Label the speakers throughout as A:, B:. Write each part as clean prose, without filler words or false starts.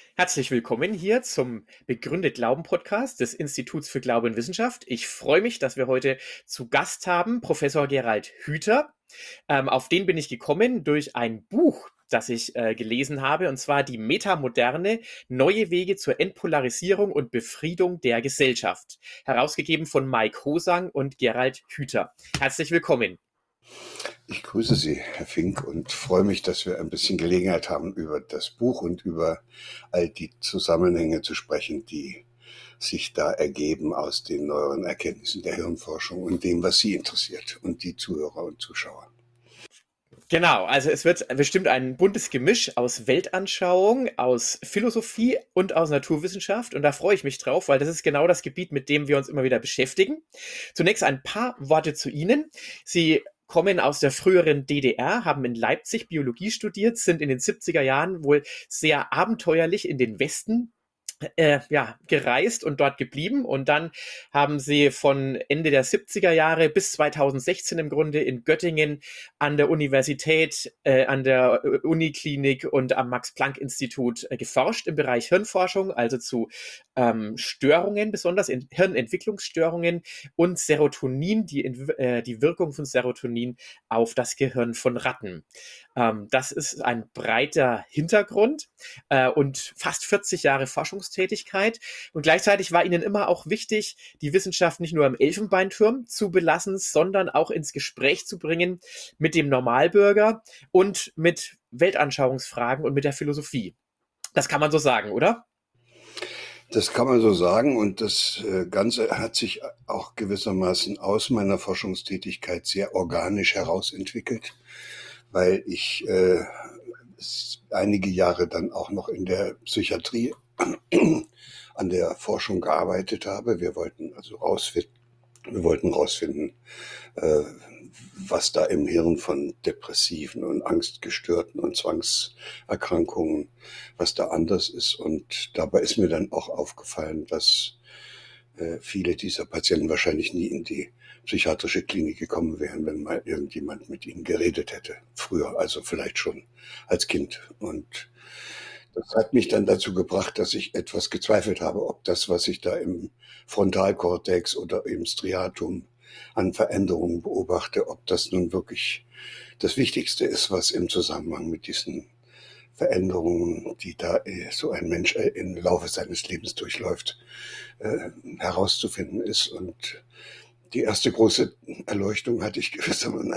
A: Herzlich willkommen hier zum Begründet Glauben Podcast des Instituts für Glaube und Wissenschaft. Ich freue mich, dass wir heute zu Gast haben Professor Gerald Hüther. Auf den bin ich gekommen durch ein Buch, das ich gelesen habe, und zwar die Metamoderne, neue Wege zur Entpolarisierung und Befriedung der Gesellschaft, herausgegeben von Mike Hosang und Gerald Hüther. Herzlich willkommen.
B: Ich grüße Sie, Herr Fink, und freue mich, dass wir ein bisschen Gelegenheit haben, über das Buch und über all die Zusammenhänge zu sprechen, die sich da ergeben aus den neueren Erkenntnissen der Hirnforschung und dem, was Sie interessiert und die Zuhörer und Zuschauer.
A: Genau, also es wird bestimmt ein buntes Gemisch aus Weltanschauung, aus Philosophie und aus Naturwissenschaft. Und da freue ich mich drauf, weil das ist genau das Gebiet, mit dem wir uns immer wieder beschäftigen. Zunächst ein paar Worte zu Ihnen. Sie kommen aus der früheren DDR, haben in Leipzig Biologie studiert, sind in den 70er Jahren wohl sehr abenteuerlich in den Westen gereist und dort geblieben. Und dann haben sie von Ende der 70er Jahre bis 2016 im Grunde in Göttingen an der Universität, an der Uniklinik und am Max-Planck-Institut geforscht im Bereich Hirnforschung, also zu Störungen, besonders in Hirnentwicklungsstörungen und Serotonin, die Wirkung von Serotonin auf das Gehirn von Ratten. Das ist ein breiter Hintergrund und fast 40 Jahre Forschungstätigkeit. Und gleichzeitig war ihnen immer auch wichtig, die Wissenschaft nicht nur im Elfenbeinturm zu belassen, sondern auch ins Gespräch zu bringen mit dem Normalbürger und mit Weltanschauungsfragen und mit der Philosophie. Das kann man so sagen, oder?
B: Das kann man so sagen, und das Ganze hat sich auch gewissermaßen aus meiner Forschungstätigkeit sehr organisch herausentwickelt, weil ich einige Jahre dann auch noch in der Psychiatrie an der Forschung gearbeitet habe. Wir wollten rausfinden, äh, was da im Hirn von Depressiven und Angstgestörten und Zwangserkrankungen, was da anders ist. Und dabei ist mir dann auch aufgefallen, dass viele dieser Patienten wahrscheinlich nie in die psychiatrische Klinik gekommen wären, wenn mal irgendjemand mit ihnen geredet hätte. Früher, also vielleicht schon als Kind. Und das hat mich dann dazu gebracht, dass ich etwas gezweifelt habe, ob das, was ich da im Frontalkortex oder im Striatum an Veränderungen beobachte, ob das nun wirklich das Wichtigste ist, was im Zusammenhang mit diesen Veränderungen, die da so ein Mensch im Laufe seines Lebens durchläuft, herauszufinden ist. Und die erste große Erleuchtung hatte ich gewissermaßen,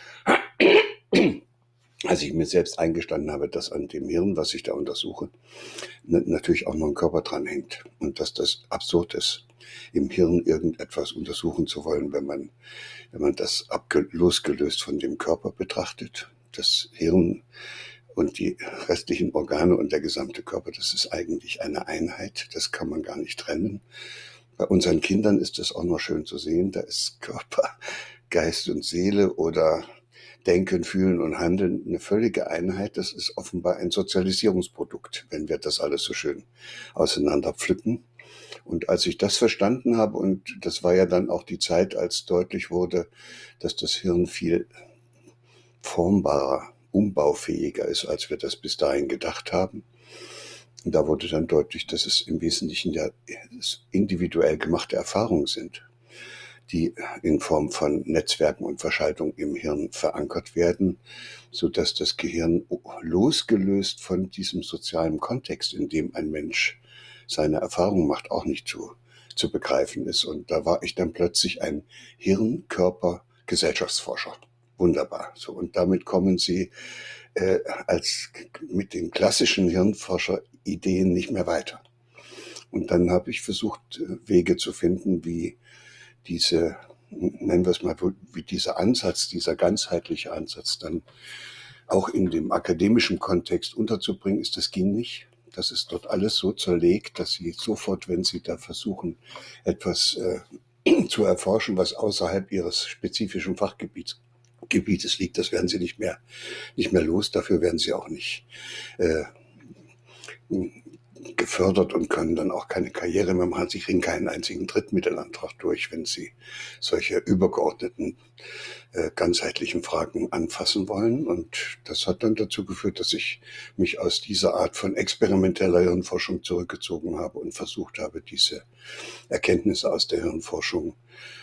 B: als ich mir selbst eingestanden habe, dass an dem Hirn, was ich da untersuche, natürlich auch noch ein Körper dran hängt. Und dass das absurd ist, im Hirn irgendetwas untersuchen zu wollen, wenn man das losgelöst von dem Körper betrachtet. Das Hirn und die restlichen Organe und der gesamte Körper, das ist eigentlich eine Einheit. Das kann man gar nicht trennen. Bei unseren Kindern ist es auch noch schön zu sehen. Da ist Körper, Geist und Seele oder Denken, Fühlen und Handeln eine völlige Einheit. Das ist offenbar ein Sozialisierungsprodukt, wenn wir das alles so schön auseinander pflücken. Und als ich das verstanden habe, und das war ja dann auch die Zeit, als deutlich wurde, dass das Hirn viel formbarer, umbaufähiger ist, als wir das bis dahin gedacht haben. Und da wurde dann deutlich, dass es im Wesentlichen ja individuell gemachte Erfahrungen sind, die in Form von Netzwerken und Verschaltung im Hirn verankert werden, so dass das Gehirn losgelöst von diesem sozialen Kontext, in dem ein Mensch seine Erfahrungen macht, auch nicht zu begreifen ist. Und da war ich dann plötzlich ein Hirn-Körper-Gesellschaftsforscher. Wunderbar. So, und damit kommen Sie als mit den klassischen Hirnforscher-Ideen nicht mehr weiter. Und dann habe ich versucht, Wege zu finden, wie diese, nennen wir es mal, wie dieser Ansatz, dieser ganzheitliche Ansatz dann auch in dem akademischen Kontext unterzubringen ist. Das ging nicht. Das ist dort alles so zerlegt, dass Sie sofort, wenn Sie da versuchen, etwas zu erforschen, was außerhalb Ihres spezifischen Fachgebietes liegt, das werden Sie nicht mehr los. Dafür werden Sie auch nicht gefördert und können dann auch keine Karriere mehr machen. Sie kriegen keinen einzigen Drittmittelantrag durch, wenn sie solche übergeordneten, ganzheitlichen Fragen anfassen wollen. Und das hat dann dazu geführt, dass ich mich aus dieser Art von experimenteller Hirnforschung zurückgezogen habe und versucht habe, diese Erkenntnisse aus der Hirnforschung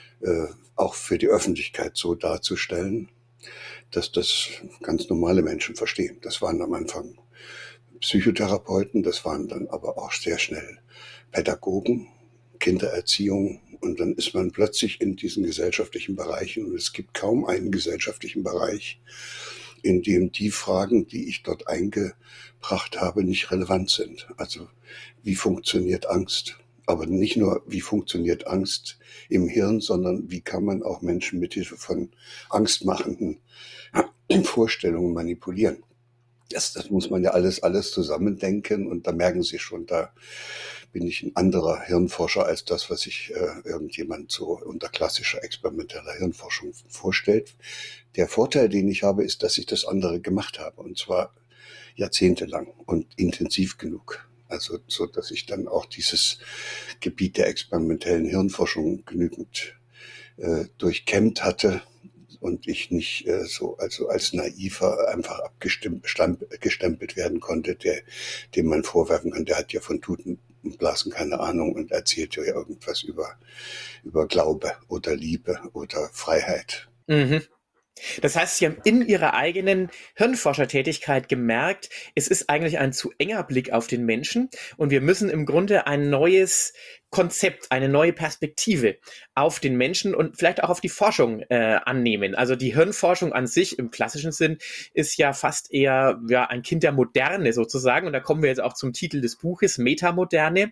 B: auch für die Öffentlichkeit so darzustellen, dass das ganz normale Menschen verstehen. Das waren am Anfang Psychotherapeuten, das waren dann aber auch sehr schnell Pädagogen, Kindererziehung, und dann ist man plötzlich in diesen gesellschaftlichen Bereichen, und es gibt kaum einen gesellschaftlichen Bereich, in dem die Fragen, die ich dort eingebracht habe, nicht relevant sind. Also wie funktioniert Angst? Aber nicht nur, wie funktioniert Angst im Hirn, sondern wie kann man auch Menschen mit Hilfe von angstmachenden Vorstellungen manipulieren. Das muss man ja alles zusammendenken, und da merken Sie schon, da bin ich ein anderer Hirnforscher als das, was sich irgendjemand so unter klassischer experimenteller Hirnforschung vorstellt. Der Vorteil, den ich habe, ist, dass ich das andere gemacht habe, und zwar jahrzehntelang und intensiv genug. Also so, dass ich dann auch dieses Gebiet der experimentellen Hirnforschung genügend durchkämmt hatte und ich nicht also als Naiver einfach gestempelt werden konnte, dem man vorwerfen kann, der hat ja von Tuten und Blasen keine Ahnung und erzählt ja irgendwas über Glaube oder Liebe oder Freiheit.
A: Mhm. Das heißt, Sie haben in Ihrer eigenen Hirnforschertätigkeit gemerkt, es ist eigentlich ein zu enger Blick auf den Menschen und wir müssen im Grunde ein neues Konzept, eine neue Perspektive auf den Menschen und vielleicht auch auf die Forschung annehmen. Also die Hirnforschung an sich im klassischen Sinn ist ja fast eher ein Kind der Moderne sozusagen, und da kommen wir jetzt auch zum Titel des Buches, Metamoderne.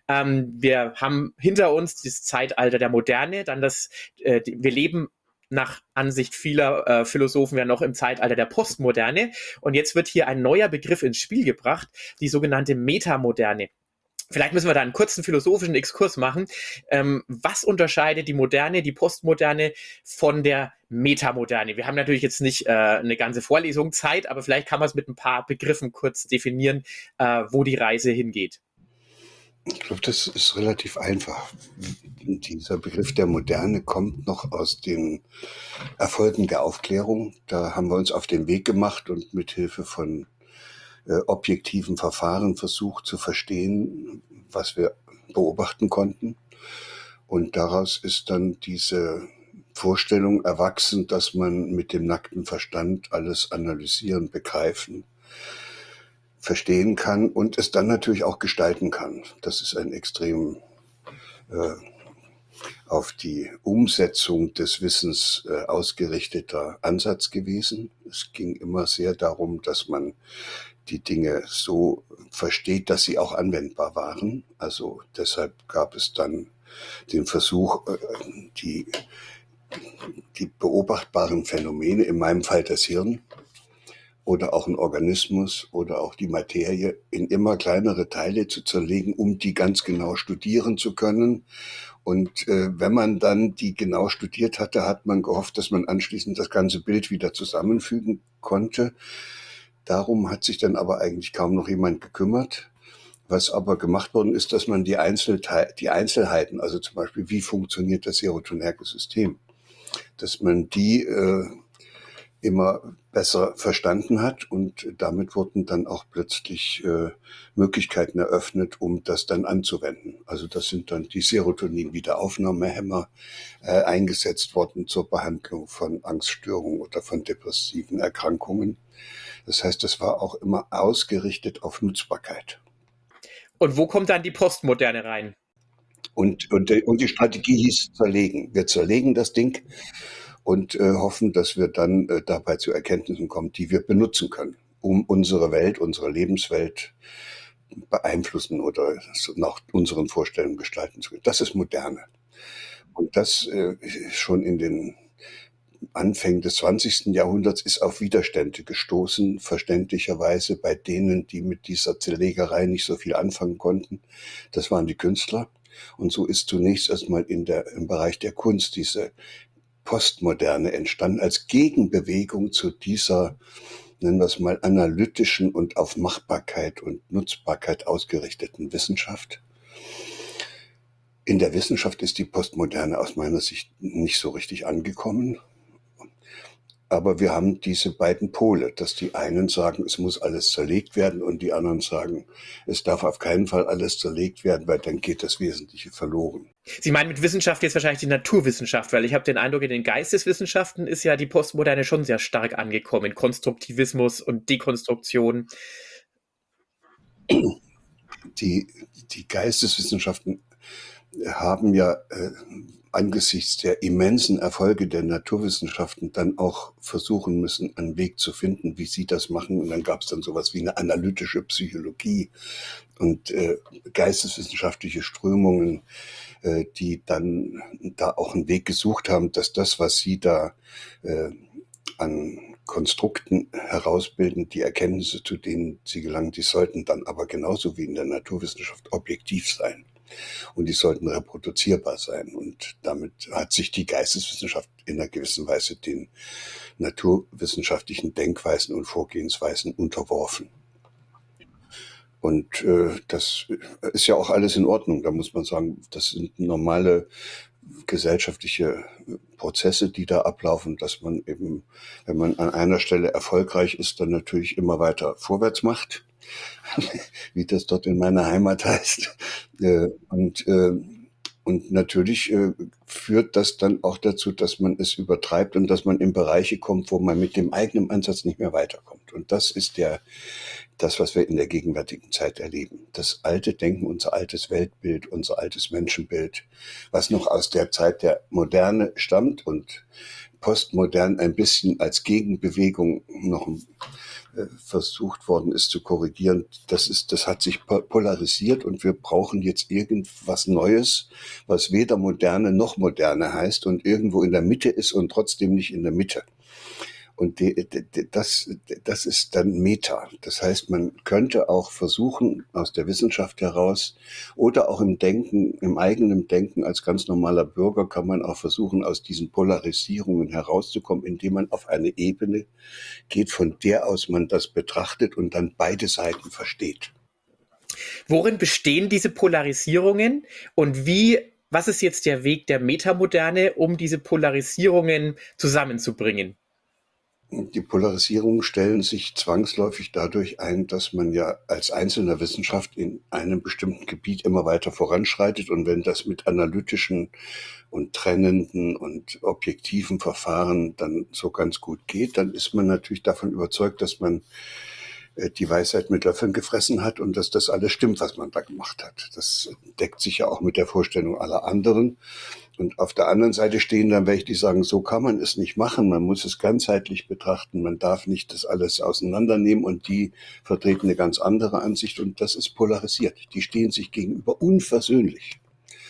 A: Wir haben hinter uns das Zeitalter der Moderne, dann wir leben nach Ansicht vieler Philosophen ja noch im Zeitalter der Postmoderne. Und jetzt wird hier ein neuer Begriff ins Spiel gebracht, die sogenannte Metamoderne. Vielleicht müssen wir da einen kurzen philosophischen Exkurs machen. Was unterscheidet die Moderne, die Postmoderne von der Metamoderne? Wir haben natürlich jetzt nicht eine ganze Vorlesung Zeit, aber vielleicht kann man es mit ein paar Begriffen kurz definieren, wo die Reise hingeht.
B: Ich glaube, das ist relativ einfach. Dieser Begriff der Moderne kommt noch aus den Erfolgen der Aufklärung. Da haben wir uns auf den Weg gemacht und mit Hilfe von objektiven Verfahren versucht zu verstehen, was wir beobachten konnten. Und daraus ist dann diese Vorstellung erwachsen, dass man mit dem nackten Verstand alles analysieren, begreifen, verstehen kann und es dann natürlich auch gestalten kann. Das ist ein extrem auf die Umsetzung des Wissens ausgerichteter Ansatz gewesen. Es ging immer sehr darum, dass man die Dinge so versteht, dass sie auch anwendbar waren. Also deshalb gab es dann den Versuch, die beobachtbaren Phänomene, in meinem Fall das Hirn, oder auch ein Organismus oder auch die Materie in immer kleinere Teile zu zerlegen, um die ganz genau studieren zu können. Und wenn man dann die genau studiert hatte, hat man gehofft, dass man anschließend das ganze Bild wieder zusammenfügen konnte. Darum hat sich dann aber eigentlich kaum noch jemand gekümmert. Was aber gemacht worden ist, dass man die Einzelheiten, also zum Beispiel, wie funktioniert das serotonerge System, dass man die immer besser verstanden hat, und damit wurden dann auch plötzlich Möglichkeiten eröffnet, um das dann anzuwenden. Also das sind dann die Serotonin-Wiederaufnahmehämmer eingesetzt worden zur Behandlung von Angststörungen oder von depressiven Erkrankungen. Das heißt, das war auch immer ausgerichtet auf Nutzbarkeit.
A: Und wo kommt dann die Postmoderne rein?
B: Und die Strategie hieß zerlegen. Wir zerlegen das Ding und hoffen, dass wir dann dabei zu Erkenntnissen kommen, die wir benutzen können, um unsere Welt, unsere Lebenswelt beeinflussen oder nach unseren Vorstellungen gestalten zu können. Das ist Moderne. Und das schon in den Anfängen des 20. Jahrhunderts ist auf Widerstände gestoßen, verständlicherweise bei denen, die mit dieser Zerlegerei nicht so viel anfangen konnten. Das waren die Künstler. Und so ist zunächst erstmal im Bereich der Kunst diese Postmoderne entstanden als Gegenbewegung zu dieser nennen wir es mal, analytischen und auf Machbarkeit und Nutzbarkeit ausgerichteten Wissenschaft. In der Wissenschaft ist die Postmoderne aus meiner Sicht nicht so richtig angekommen. Aber wir haben diese beiden Pole, dass die einen sagen, es muss alles zerlegt werden und die anderen sagen, es darf auf keinen Fall alles zerlegt werden, weil dann geht das Wesentliche verloren.
A: Sie meinen mit Wissenschaft jetzt wahrscheinlich die Naturwissenschaft, weil ich habe den Eindruck, in den Geisteswissenschaften ist ja die Postmoderne schon sehr stark angekommen. Konstruktivismus und Dekonstruktion.
B: Die Geisteswissenschaften haben ja angesichts der immensen Erfolge der Naturwissenschaften dann auch versuchen müssen, einen Weg zu finden, wie sie das machen. Und dann gab es dann sowas wie eine analytische Psychologie und geisteswissenschaftliche Strömungen, die dann da auch einen Weg gesucht haben, dass das, was sie da an Konstrukten herausbilden, die Erkenntnisse, zu denen sie gelangen, die sollten dann aber genauso wie in der Naturwissenschaft objektiv sein. Und die sollten reproduzierbar sein. Und damit hat sich die Geisteswissenschaft in einer gewissen Weise den naturwissenschaftlichen Denkweisen und Vorgehensweisen unterworfen. Und das ist ja auch alles in Ordnung. Da muss man sagen, das sind normale gesellschaftliche Prozesse, die da ablaufen, dass man eben, wenn man an einer Stelle erfolgreich ist, dann natürlich immer weiter vorwärts macht, wie das dort in meiner Heimat heißt. Und natürlich führt das dann auch dazu, dass man es übertreibt und dass man in Bereiche kommt, wo man mit dem eigenen Ansatz nicht mehr weiterkommt. Und das ist das, was wir in der gegenwärtigen Zeit erleben. Das alte Denken, unser altes Weltbild, unser altes Menschenbild, was noch aus der Zeit der Moderne stammt und postmodern ein bisschen als Gegenbewegung noch versucht worden ist zu korrigieren, das hat sich polarisiert und wir brauchen jetzt irgendwas Neues, was weder Moderne noch Moderne heißt und irgendwo in der Mitte ist und trotzdem nicht in der Mitte. Und das ist dann Meta. Das heißt, man könnte auch versuchen, aus der Wissenschaft heraus oder auch im Denken, im eigenen Denken als ganz normaler Bürger kann man auch versuchen, aus diesen Polarisierungen herauszukommen, indem man auf eine Ebene geht, von der aus man das betrachtet und dann beide Seiten versteht.
A: Worin bestehen diese Polarisierungen und was ist jetzt der Weg der Metamoderne, um diese Polarisierungen zusammenzubringen?
B: Die Polarisierungen stellen sich zwangsläufig dadurch ein, dass man ja als einzelner Wissenschaft in einem bestimmten Gebiet immer weiter voranschreitet. Und wenn das mit analytischen und trennenden und objektiven Verfahren dann so ganz gut geht, dann ist man natürlich davon überzeugt, dass man die Weisheit mit Löffeln gefressen hat und dass das alles stimmt, was man da gemacht hat. Das deckt sich ja auch mit der Vorstellung aller anderen. Und auf der anderen Seite stehen dann welche, die sagen, so kann man es nicht machen, man muss es ganzheitlich betrachten, man darf nicht das alles auseinandernehmen und die vertreten eine ganz andere Ansicht und das ist polarisiert. Die stehen sich gegenüber unversöhnlich.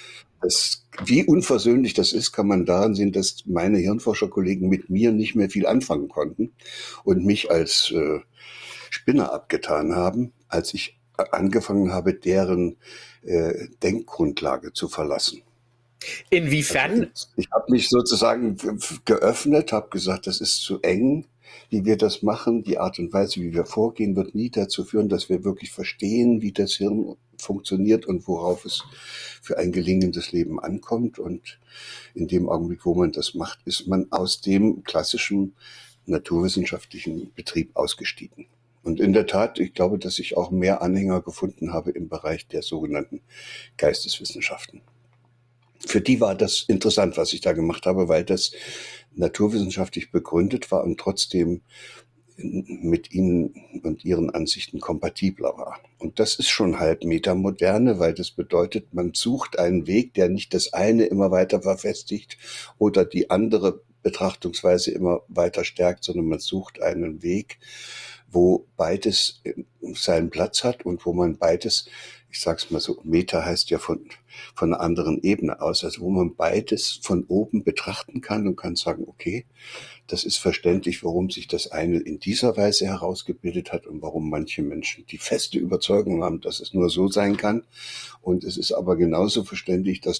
B: Wie unversöhnlich das ist, kann man daran sehen, dass meine Hirnforscherkollegen mit mir nicht mehr viel anfangen konnten und mich als Spinner abgetan haben, als ich angefangen habe, deren Denkgrundlage zu verlassen.
A: Inwiefern?
B: Also ich habe mich sozusagen geöffnet, habe gesagt, das ist zu eng, wie wir das machen. Die Art und Weise, wie wir vorgehen, wird nie dazu führen, dass wir wirklich verstehen, wie das Hirn funktioniert und worauf es für ein gelingendes Leben ankommt. Und in dem Augenblick, wo man das macht, ist man aus dem klassischen naturwissenschaftlichen Betrieb ausgestiegen. Und in der Tat, ich glaube, dass ich auch mehr Anhänger gefunden habe im Bereich der sogenannten Geisteswissenschaften. Für die war das interessant, was ich da gemacht habe, weil das naturwissenschaftlich begründet war und trotzdem mit ihnen und ihren Ansichten kompatibler war. Und das ist schon halb Metamoderne, weil das bedeutet, man sucht einen Weg, der nicht das eine immer weiter verfestigt oder die andere Betrachtungsweise immer weiter stärkt, sondern man sucht einen Weg, wo beides seinen Platz hat und wo man beides, ich sag's mal so, Meta heißt ja von einer anderen Ebene aus, also wo man beides von oben betrachten kann und kann sagen, okay, das ist verständlich, warum sich das eine in dieser Weise herausgebildet hat und warum manche Menschen die feste Überzeugung haben, dass es nur so sein kann. Und es ist aber genauso verständlich, dass das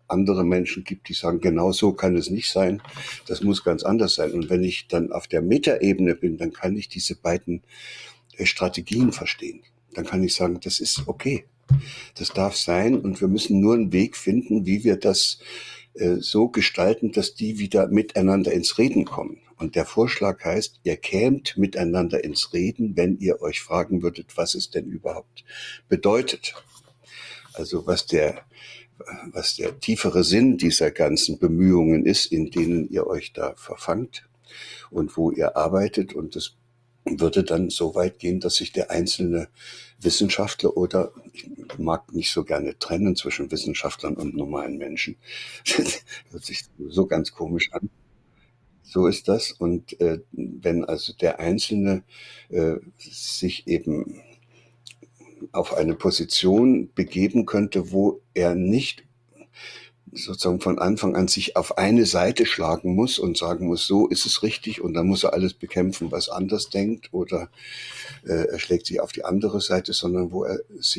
B: andere Menschen gibt, die sagen, genau so kann es nicht sein, das muss ganz anders sein. Und wenn ich dann auf der Metaebene bin, dann kann ich diese beiden Strategien verstehen. Dann kann ich sagen, das ist okay, das darf sein und wir müssen nur einen Weg finden, wie wir das so gestalten, dass die wieder miteinander ins Reden kommen. Und der Vorschlag heißt, ihr kämt miteinander ins Reden, wenn ihr euch fragen würdet, was es denn überhaupt bedeutet. Also was der tiefere Sinn dieser ganzen Bemühungen ist, in denen ihr euch da verfangt und wo ihr arbeitet. Und das würde dann so weit gehen, dass sich der einzelne Wissenschaftler oder, ich mag nicht so gerne trennen zwischen Wissenschaftlern und normalen Menschen, das hört sich so ganz komisch an. So ist das. Und wenn also der Einzelne sich eben auf eine Position begeben könnte, wo er nicht sozusagen von Anfang an sich auf eine Seite schlagen muss und sagen muss, so ist es richtig und dann muss er alles bekämpfen, was anders denkt oder er schlägt sich auf die andere Seite, sondern wo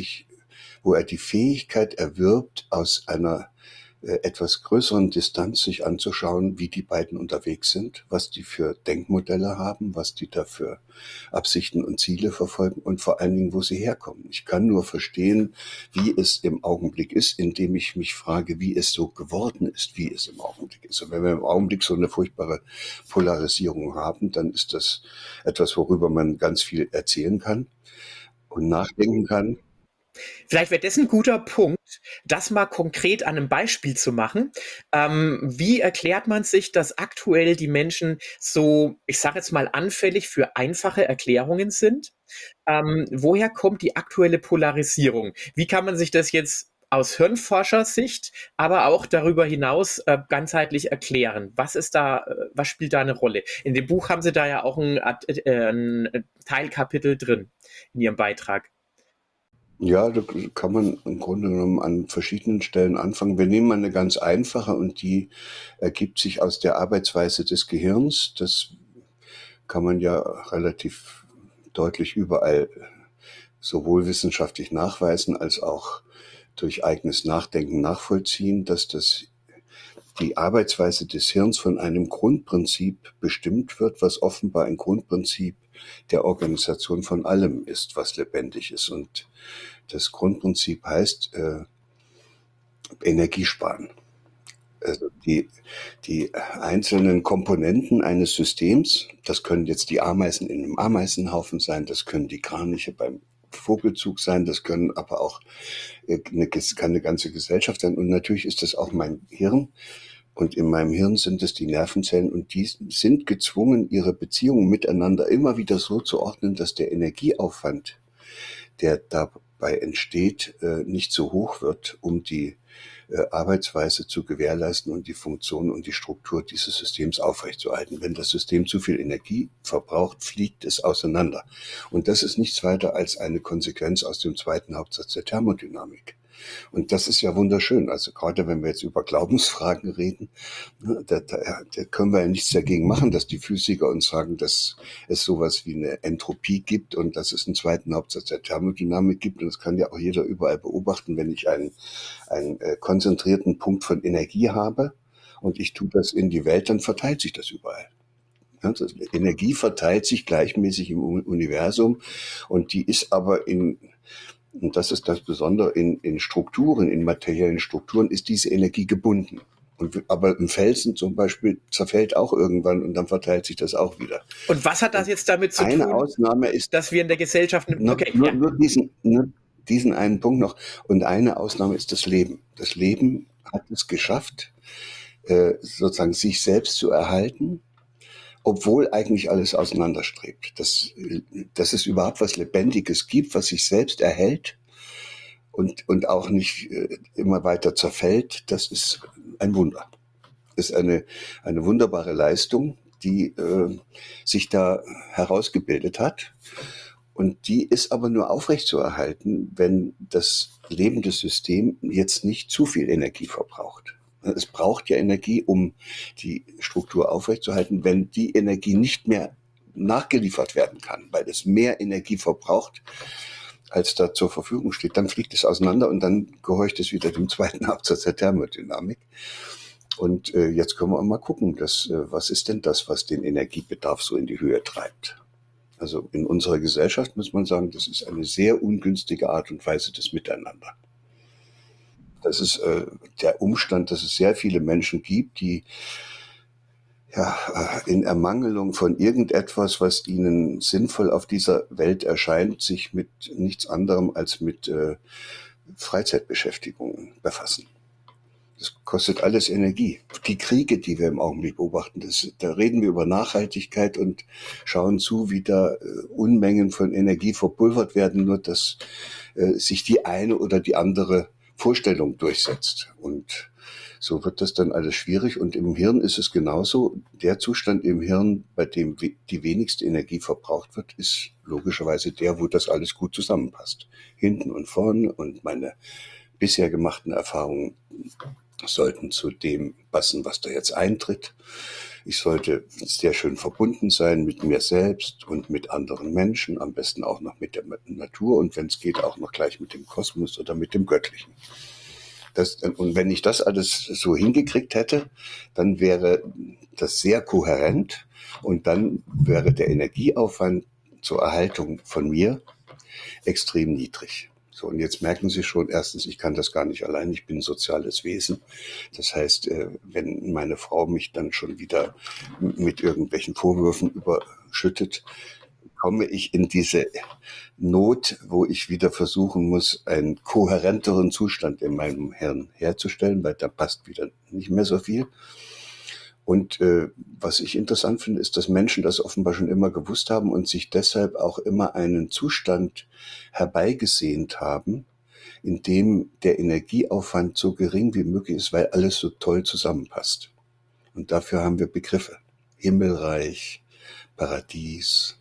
B: er die Fähigkeit erwirbt, aus einer etwas größeren Distanz sich anzuschauen, wie die beiden unterwegs sind, was die für Denkmodelle haben, was die da für Absichten und Ziele verfolgen und vor allen Dingen, wo sie herkommen. Ich kann nur verstehen, wie es im Augenblick ist, indem ich mich frage, wie es so geworden ist, wie es im Augenblick ist. Und wenn wir im Augenblick so eine furchtbare Polarisierung haben, dann ist das etwas, worüber man ganz viel erzählen kann und nachdenken kann.
A: Vielleicht wäre das ein guter Punkt, das mal konkret an einem Beispiel zu machen. Wie erklärt man sich, dass aktuell die Menschen so, ich sage jetzt mal, anfällig für einfache Erklärungen sind? Woher kommt die aktuelle Polarisierung? Wie kann man sich das jetzt aus Hirnforschersicht, aber auch darüber hinaus ganzheitlich erklären? Was spielt da eine Rolle? In dem Buch haben Sie da ja auch ein Teilkapitel drin in Ihrem Beitrag.
B: Ja, da kann man im Grunde genommen an verschiedenen Stellen anfangen. Wir nehmen mal eine ganz einfache und die ergibt sich aus der Arbeitsweise des Gehirns. Das kann man ja relativ deutlich überall sowohl wissenschaftlich nachweisen als auch durch eigenes Nachdenken nachvollziehen, dass die Arbeitsweise des Hirns von einem Grundprinzip bestimmt wird, was offenbar ein Grundprinzip der Organisation von allem ist, was lebendig ist. Und das Grundprinzip heißt Energiesparen. Also die einzelnen Komponenten eines Systems, das können jetzt die Ameisen in einem Ameisenhaufen sein, das können die Kraniche beim Vogelzug sein, das können aber auch kann eine ganze Gesellschaft sein. Und natürlich ist das auch mein Hirn. Und in meinem Hirn sind es die Nervenzellen und die sind gezwungen, ihre Beziehungen miteinander immer wieder so zu ordnen, dass der Energieaufwand, der dabei entsteht, nicht so hoch wird, um die Arbeitsweise zu gewährleisten und die Funktion und die Struktur dieses Systems aufrechtzuerhalten. Wenn das System zu viel Energie verbraucht, fliegt es auseinander. Und das ist nichts weiter als eine Konsequenz aus dem zweiten Hauptsatz der Thermodynamik. Und das ist ja wunderschön. Also gerade wenn wir jetzt über Glaubensfragen reden, da können wir ja nichts dagegen machen, dass die Physiker uns sagen, dass es sowas wie eine Entropie gibt und dass es einen zweiten Hauptsatz der Thermodynamik gibt. Und das kann ja auch jeder überall beobachten, wenn ich einen konzentrierten Punkt von Energie habe und ich tue das in die Welt, dann verteilt sich das überall. Also Energie verteilt sich gleichmäßig im Universum und die ist aber und das ist das Besondere, in Strukturen, in materiellen Strukturen ist diese Energie gebunden. Aber ein Felsen zum Beispiel zerfällt auch irgendwann und dann verteilt sich das auch wieder.
A: Und was hat das jetzt damit zu
B: Eine
A: tun,
B: Ausnahme ist,
A: dass wir in der Gesellschaft... Okay, ja.
B: nur diesen einen Punkt noch. Und eine Ausnahme ist das Leben. Das Leben hat es geschafft, sozusagen sich selbst zu erhalten, obwohl eigentlich alles auseinanderstrebt. Dass es überhaupt was Lebendiges gibt, was sich selbst erhält und auch nicht immer weiter zerfällt, das ist ein Wunder. Das ist eine wunderbare Leistung, die sich da herausgebildet hat. Und die ist aber nur aufrechtzuerhalten, wenn das lebende System jetzt nicht zu viel Energie verbraucht. Es braucht ja Energie, um die Struktur aufrechtzuerhalten. Wenn die Energie nicht mehr nachgeliefert werden kann, weil es mehr Energie verbraucht, als da zur Verfügung steht, dann fliegt es auseinander und dann gehorcht es wieder dem zweiten Absatz der Thermodynamik. Und jetzt können wir mal gucken, was ist denn das, was den Energiebedarf so in die Höhe treibt? Also in unserer Gesellschaft muss man sagen, das ist eine sehr ungünstige Art und Weise des Miteinander. Das ist der Umstand, dass es sehr viele Menschen gibt, die ja, in Ermangelung von irgendetwas, was ihnen sinnvoll auf dieser Welt erscheint, sich mit nichts anderem als mit Freizeitbeschäftigungen befassen. Das kostet alles Energie. Die Kriege, die wir im Augenblick beobachten, da reden wir über Nachhaltigkeit und schauen zu, wie da Unmengen von Energie verpulvert werden, nur dass sich die eine oder die andere Vorstellung durchsetzt. Und so wird das dann alles schwierig. Und im Hirn ist es genauso. Der Zustand im Hirn, bei dem die wenigste Energie verbraucht wird, ist logischerweise der, wo das alles gut zusammenpasst. Hinten und vorne, und meine bisher gemachten Erfahrungen sollten zu dem passen, was da jetzt eintritt. Ich sollte sehr schön verbunden sein mit mir selbst und mit anderen Menschen, am besten auch noch mit der Natur und wenn es geht auch noch gleich mit dem Kosmos oder mit dem Göttlichen. Und wenn ich das alles so hingekriegt hätte, dann wäre das sehr kohärent und dann wäre der Energieaufwand zur Erhaltung von mir extrem niedrig. So, und jetzt merken Sie schon, erstens, ich kann das gar nicht allein, ich bin ein soziales Wesen. Das heißt, wenn meine Frau mich dann schon wieder mit irgendwelchen Vorwürfen überschüttet, komme ich in diese Not, wo ich wieder versuchen muss, einen kohärenteren Zustand in meinem Hirn herzustellen, weil da passt wieder nicht mehr so viel. Und was ich interessant finde, ist, dass Menschen das offenbar schon immer gewusst haben und sich deshalb auch immer einen Zustand herbeigesehnt haben, in dem der Energieaufwand so gering wie möglich ist, weil alles so toll zusammenpasst. Und dafür haben wir Begriffe. Himmelreich, Paradies.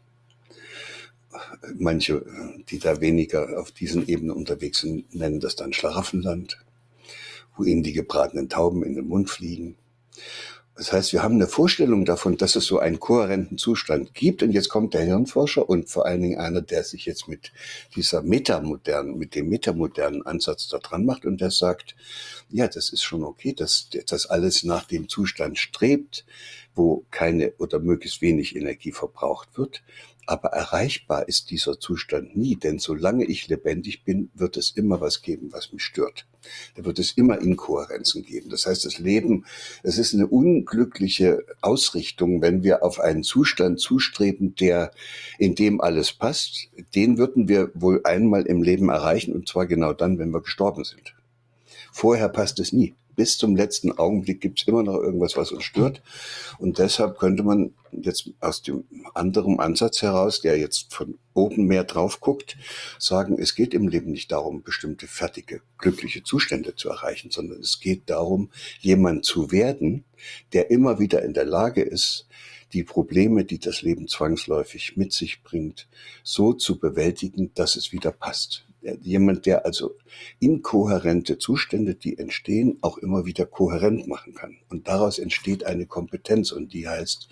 B: Manche, die da weniger auf diesen Ebenen unterwegs sind, nennen das dann Schlaraffenland, wo ihnen die gebratenen Tauben in den Mund fliegen. Das heißt, wir haben eine Vorstellung davon, dass es so einen kohärenten Zustand gibt. Und jetzt kommt der Hirnforscher und vor allen Dingen einer, der sich jetzt mit dem metamodernen Ansatz da dran macht und der sagt, ja, das ist schon okay, dass das alles nach dem Zustand strebt, wo keine oder möglichst wenig Energie verbraucht wird. Aber erreichbar ist dieser Zustand nie, denn solange ich lebendig bin, wird es immer was geben, was mich stört. Da wird es immer Inkohärenzen geben. Das heißt, das Leben, es ist eine unglückliche Ausrichtung, wenn wir auf einen Zustand zustreben, in dem alles passt. Den würden wir wohl einmal im Leben erreichen, und zwar genau dann, wenn wir gestorben sind. Vorher passt es nie. Bis zum letzten Augenblick gibt es immer noch irgendwas, was uns stört. Und deshalb könnte man jetzt aus dem anderen Ansatz heraus, der jetzt von oben mehr drauf guckt, sagen, es geht im Leben nicht darum, bestimmte fertige, glückliche Zustände zu erreichen, sondern es geht darum, jemand zu werden, der immer wieder in der Lage ist, die Probleme, die das Leben zwangsläufig mit sich bringt, so zu bewältigen, dass es wieder passt. Jemand, der also inkohärente Zustände, die entstehen, auch immer wieder kohärent machen kann. Und daraus entsteht eine Kompetenz und die heißt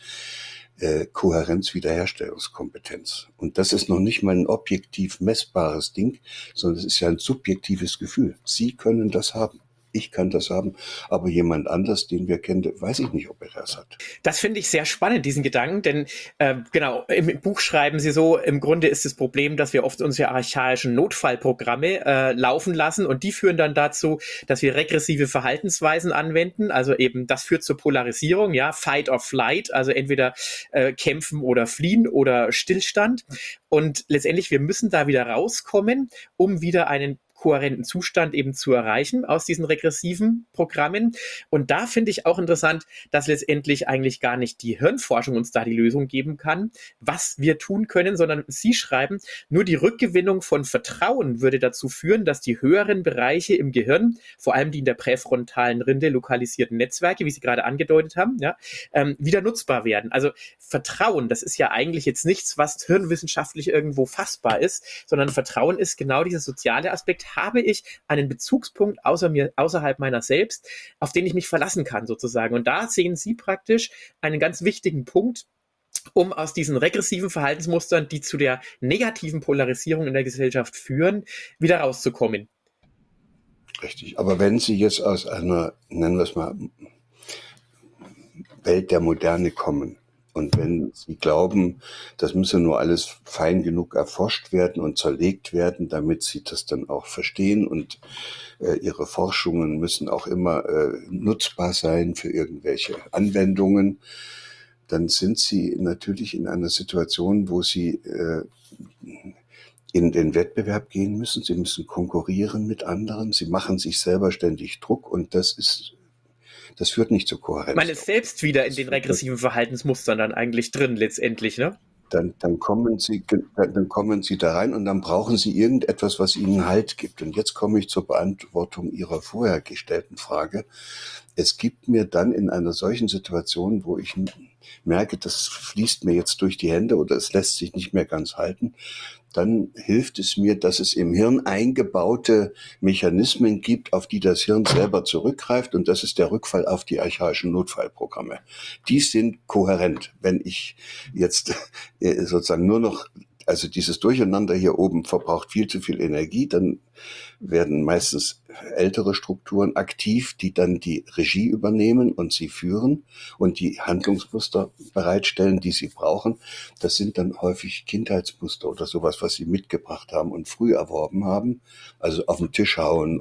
B: Kohärenz-Wiederherstellungskompetenz. Und das ist noch nicht mal ein objektiv messbares Ding, sondern es ist ja ein subjektives Gefühl. Sie können das haben. Ich kann das haben, aber jemand anders, den wir kennen, weiß ich nicht, ob er das hat.
A: Das finde ich sehr spannend, diesen Gedanken, denn genau, im Buch schreiben Sie so, im Grunde ist das Problem, dass wir oft unsere archaischen Notfallprogramme laufen lassen und die führen dann dazu, dass wir regressive Verhaltensweisen anwenden, also eben das führt zur Polarisierung, ja, Fight or Flight, also entweder kämpfen oder fliehen oder Stillstand und letztendlich, wir müssen da wieder rauskommen, um wieder einen kohärenten Zustand eben zu erreichen aus diesen regressiven Programmen. Und da finde ich auch interessant, dass letztendlich eigentlich gar nicht die Hirnforschung uns da die Lösung geben kann, was wir tun können, sondern Sie schreiben, nur die Rückgewinnung von Vertrauen würde dazu führen, dass die höheren Bereiche im Gehirn, vor allem die in der präfrontalen Rinde lokalisierten Netzwerke, wie Sie gerade angedeutet haben, ja, wieder nutzbar werden. Also Vertrauen, das ist ja eigentlich jetzt nichts, was hirnwissenschaftlich irgendwo fassbar ist, sondern Vertrauen ist genau dieser soziale Aspekt. Habe ich einen Bezugspunkt außerhalb meiner selbst, auf den ich mich verlassen kann sozusagen. Und da sehen Sie praktisch einen ganz wichtigen Punkt, um aus diesen regressiven Verhaltensmustern, die zu der negativen Polarisierung in der Gesellschaft führen, wieder rauszukommen.
B: Richtig. Aber wenn Sie jetzt aus einer, nennen wir es mal, Welt der Moderne kommen und wenn Sie glauben, das müsse nur alles fein genug erforscht werden und zerlegt werden, damit Sie das dann auch verstehen und Ihre Forschungen müssen auch immer nutzbar sein für irgendwelche Anwendungen, dann sind Sie natürlich in einer Situation, wo Sie in den Wettbewerb gehen müssen. Sie müssen konkurrieren mit anderen. Sie machen sich selber ständig Druck und das führt nicht zur
A: Man
B: Kohärenz.
A: ist selbst wieder in
B: Das
A: den
B: führt
A: regressiven Verhaltensmustern dann eigentlich drin, letztendlich, ne?
B: dann kommen Sie da rein und dann brauchen Sie irgendetwas, was Ihnen Halt gibt. Und jetzt komme ich zur Beantwortung Ihrer vorher gestellten Frage. Es gibt mir dann in einer solchen Situation, wo ich merke, das fließt mir jetzt durch die Hände oder es lässt sich nicht mehr ganz halten, dann hilft es mir, dass es im Hirn eingebaute Mechanismen gibt, auf die das Hirn selber zurückgreift. Und das ist der Rückfall auf die archaischen Notfallprogramme. Die sind kohärent. Wenn ich jetzt sozusagen nur noch, also dieses Durcheinander hier oben verbraucht viel zu viel Energie, dann werden meistens ältere Strukturen aktiv, die dann die Regie übernehmen und sie führen und die Handlungsmuster bereitstellen, die sie brauchen. Das sind dann häufig Kindheitsmuster oder sowas, was sie mitgebracht haben und früh erworben haben. Also auf den Tisch hauen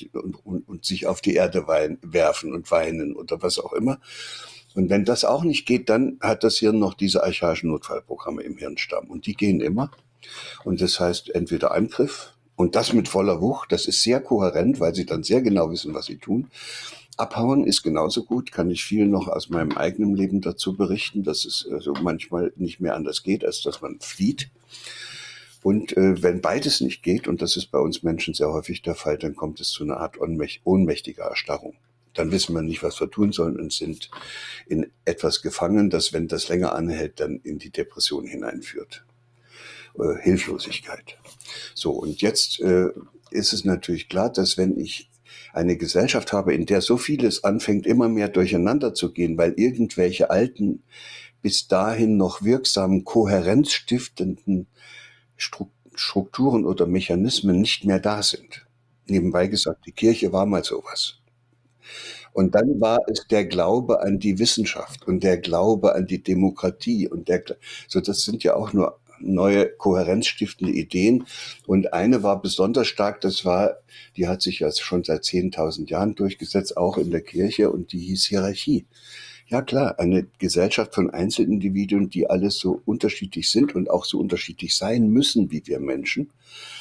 B: und sich auf die Erde werfen und weinen oder was auch immer. Und wenn das auch nicht geht, dann hat das Hirn noch diese archaischen Notfallprogramme im Hirnstamm. Und die gehen immer. Und das heißt entweder Angriff, und das mit voller Wucht, das ist sehr kohärent, weil sie dann sehr genau wissen, was sie tun. Abhauen ist genauso gut, kann ich viel noch aus meinem eigenen Leben dazu berichten, dass es also manchmal nicht mehr anders geht, als dass man flieht. Und wenn beides nicht geht, und das ist bei uns Menschen sehr häufig der Fall, dann kommt es zu einer Art ohnmächtiger Erstarrung. Dann wissen wir nicht, was wir tun sollen und sind in etwas gefangen, das, wenn das länger anhält, dann in die Depression hineinführt. Hilflosigkeit. So, und jetzt ist es natürlich klar, dass wenn ich eine Gesellschaft habe, in der so vieles anfängt, immer mehr durcheinander zu gehen, weil irgendwelche alten, bis dahin noch wirksamen, kohärenzstiftenden Strukturen oder Mechanismen nicht mehr da sind. Nebenbei gesagt, die Kirche war mal sowas. Und dann war es der Glaube an die Wissenschaft und der Glaube an die Demokratie und so das sind ja auch nur neue kohärenzstiftende Ideen. Und eine war besonders stark, die hat sich ja schon seit 10.000 Jahren durchgesetzt, auch in der Kirche, und die hieß Hierarchie. Ja klar, eine Gesellschaft von Einzelindividuen, die alles so unterschiedlich sind und auch so unterschiedlich sein müssen wie wir Menschen,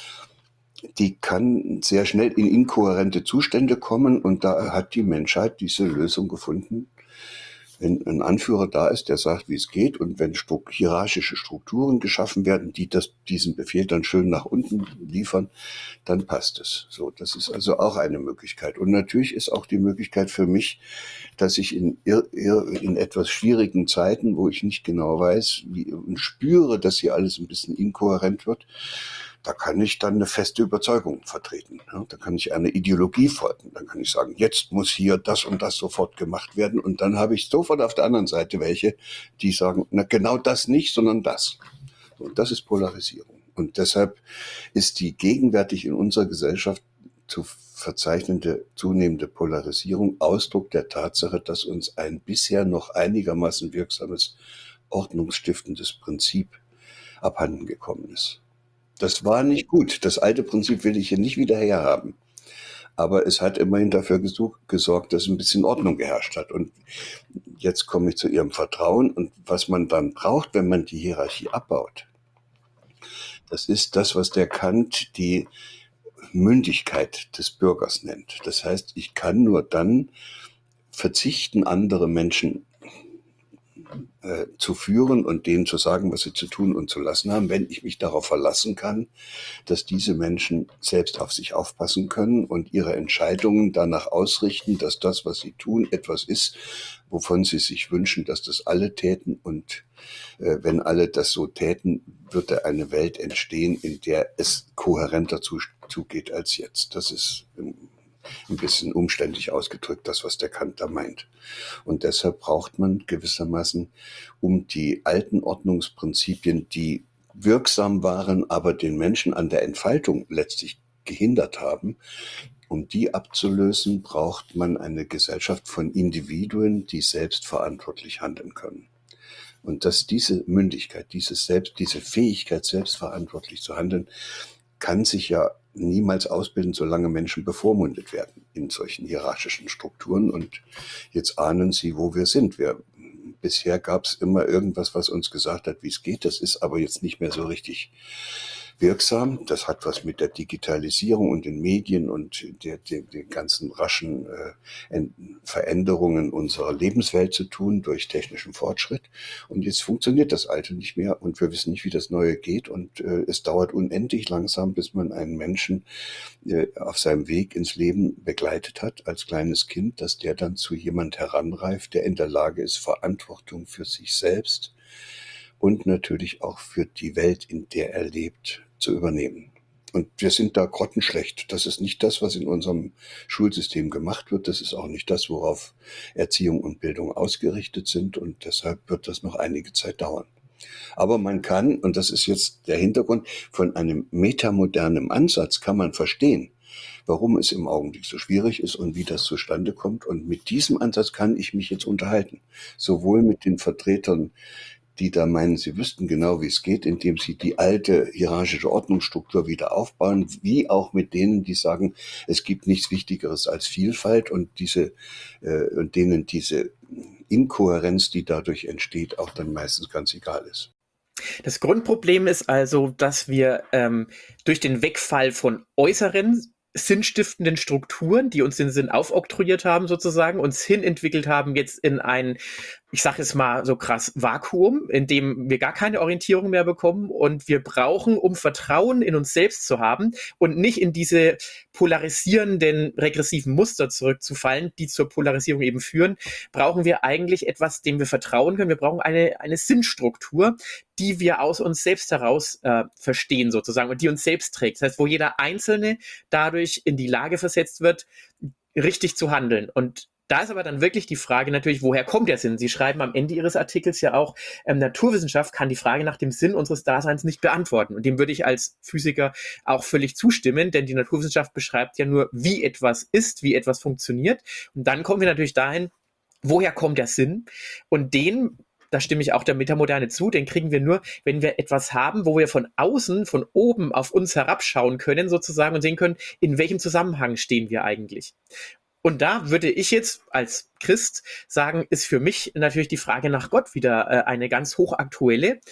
B: die kann sehr schnell in inkohärente Zustände kommen und da hat die Menschheit diese Lösung gefunden. Wenn ein Anführer da ist, der sagt, wie es geht, und wenn hierarchische Strukturen geschaffen werden, die diesen Befehl dann schön nach unten liefern, dann passt es. So, das ist also auch eine Möglichkeit. Und natürlich ist auch die Möglichkeit für mich, dass ich in etwas schwierigen Zeiten, wo ich nicht genau weiß und spüre, dass hier alles ein bisschen inkohärent wird, da kann ich dann eine feste Überzeugung vertreten. Ja, da kann ich einer Ideologie folgen. Dann kann ich sagen, jetzt muss hier das und das sofort gemacht werden. Und dann habe ich sofort auf der anderen Seite welche, die sagen, na genau das nicht, sondern das. Und das ist Polarisierung. Und deshalb ist die gegenwärtig in unserer Gesellschaft zu verzeichnende zunehmende Polarisierung Ausdruck der Tatsache, dass uns ein bisher noch einigermaßen wirksames, ordnungsstiftendes Prinzip abhanden gekommen ist. Das war nicht gut. Das alte Prinzip will ich hier nicht wieder herhaben. Aber es hat immerhin dafür gesorgt, dass ein bisschen Ordnung geherrscht hat. Und jetzt komme ich zu Ihrem Vertrauen. Und was man dann braucht, wenn man die Hierarchie abbaut, das ist das, was der Kant die Mündigkeit des Bürgers nennt. Das heißt, ich kann nur dann verzichten, andere Menschen zu führen und denen zu sagen, was sie zu tun und zu lassen haben, wenn ich mich darauf verlassen kann, dass diese Menschen selbst auf sich aufpassen können und ihre Entscheidungen danach ausrichten, dass das, was sie tun, etwas ist, wovon sie sich wünschen, dass das alle täten. Und wenn alle das so täten, würde eine Welt entstehen, in der es kohärenter zugeht als jetzt. Das ist ein bisschen umständlich ausgedrückt, das, was der Kant da meint. Und deshalb braucht man gewissermaßen, um die alten Ordnungsprinzipien, die wirksam waren, aber den Menschen an der Entfaltung letztlich gehindert haben, um die abzulösen, braucht man eine Gesellschaft von Individuen, die selbstverantwortlich handeln können. Und dass diese Mündigkeit, diese Fähigkeit, selbstverantwortlich zu handeln, kann sich ja niemals ausbilden, solange Menschen bevormundet werden in solchen hierarchischen Strukturen. Und jetzt ahnen Sie, wo wir sind. Bisher gab es immer irgendwas, was uns gesagt hat, wie es geht. Das ist aber jetzt nicht mehr so richtig wirksam. Das hat was mit der Digitalisierung und den Medien und den ganzen raschen Veränderungen unserer Lebenswelt zu tun durch technischen Fortschritt. Und jetzt funktioniert das Alte nicht mehr und wir wissen nicht, wie das Neue geht. Und es dauert unendlich langsam, bis man einen Menschen auf seinem Weg ins Leben begleitet hat als kleines Kind, dass der dann zu jemand heranreift, der in der Lage ist, Verantwortung für sich selbst und natürlich auch für die Welt, in der er lebt, zu übernehmen. Und wir sind da grottenschlecht. Das ist nicht das, was in unserem Schulsystem gemacht wird. Das ist auch nicht das, worauf Erziehung und Bildung ausgerichtet sind. Und deshalb wird das noch einige Zeit dauern. Aber man kann, und das ist jetzt der Hintergrund, von einem metamodernen Ansatz kann man verstehen, warum es im Augenblick so schwierig ist und wie das zustande kommt. Und mit diesem Ansatz kann ich mich jetzt unterhalten. Sowohl mit den Vertretern, die da meinen, sie wüssten genau, wie es geht, indem sie die alte hierarchische Ordnungsstruktur wieder aufbauen, wie auch mit denen, die sagen, es gibt nichts Wichtigeres als Vielfalt und denen diese Inkohärenz, die dadurch entsteht, auch dann meistens ganz egal ist.
A: Das Grundproblem ist also, dass wir durch den Wegfall von äußeren sinnstiftenden Strukturen, die uns den Sinn aufoktroyiert haben, sozusagen, uns hinentwickelt haben jetzt in ein, ich sage es mal so krass, Vakuum, in dem wir gar keine Orientierung mehr bekommen und wir brauchen, um Vertrauen in uns selbst zu haben und nicht in diese polarisierenden, regressiven Muster zurückzufallen, die zur Polarisierung eben führen, brauchen wir eigentlich etwas, dem wir vertrauen können. Wir brauchen eine Sinnstruktur, die wir aus uns selbst heraus verstehen sozusagen und die uns selbst trägt. Das heißt, wo jeder Einzelne dadurch in die Lage versetzt wird, richtig zu handeln. Und da ist aber dann wirklich die Frage natürlich, woher kommt der Sinn? Sie schreiben am Ende Ihres Artikels ja auch, Naturwissenschaft kann die Frage nach dem Sinn unseres Daseins nicht beantworten. Und dem würde ich als Physiker auch völlig zustimmen, denn die Naturwissenschaft beschreibt ja nur, wie etwas ist, wie etwas funktioniert. Und dann kommen wir natürlich dahin, woher kommt der Sinn? Und da stimme ich auch der Metamoderne zu, den kriegen wir nur, wenn wir etwas haben, wo wir von außen, von oben auf uns herabschauen können sozusagen und sehen können, in welchem Zusammenhang stehen wir eigentlich. Und da würde ich jetzt als Christ sagen, ist für mich natürlich die Frage nach Gott wieder eine ganz hochaktuelle,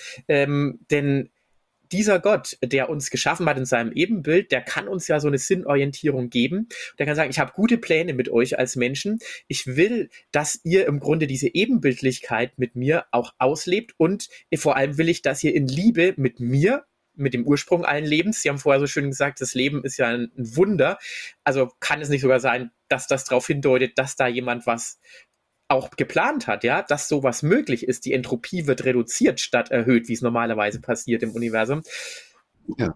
A: denn dieser Gott, der uns geschaffen hat in seinem Ebenbild, der kann uns ja so eine Sinnorientierung geben. Der kann sagen, ich habe gute Pläne mit euch als Menschen. Ich will, dass ihr im Grunde diese Ebenbildlichkeit mit mir auch auslebt und vor allem will ich, dass ihr in Liebe mit mir, mit dem Ursprung allen Lebens, Sie haben vorher so schön gesagt, das Leben ist ja ein Wunder. Also kann es nicht sogar sein, dass das darauf hindeutet, dass da jemand was auch geplant hat, ja, dass sowas möglich ist. Die Entropie wird reduziert statt erhöht, wie es normalerweise passiert im Universum.
B: Ja,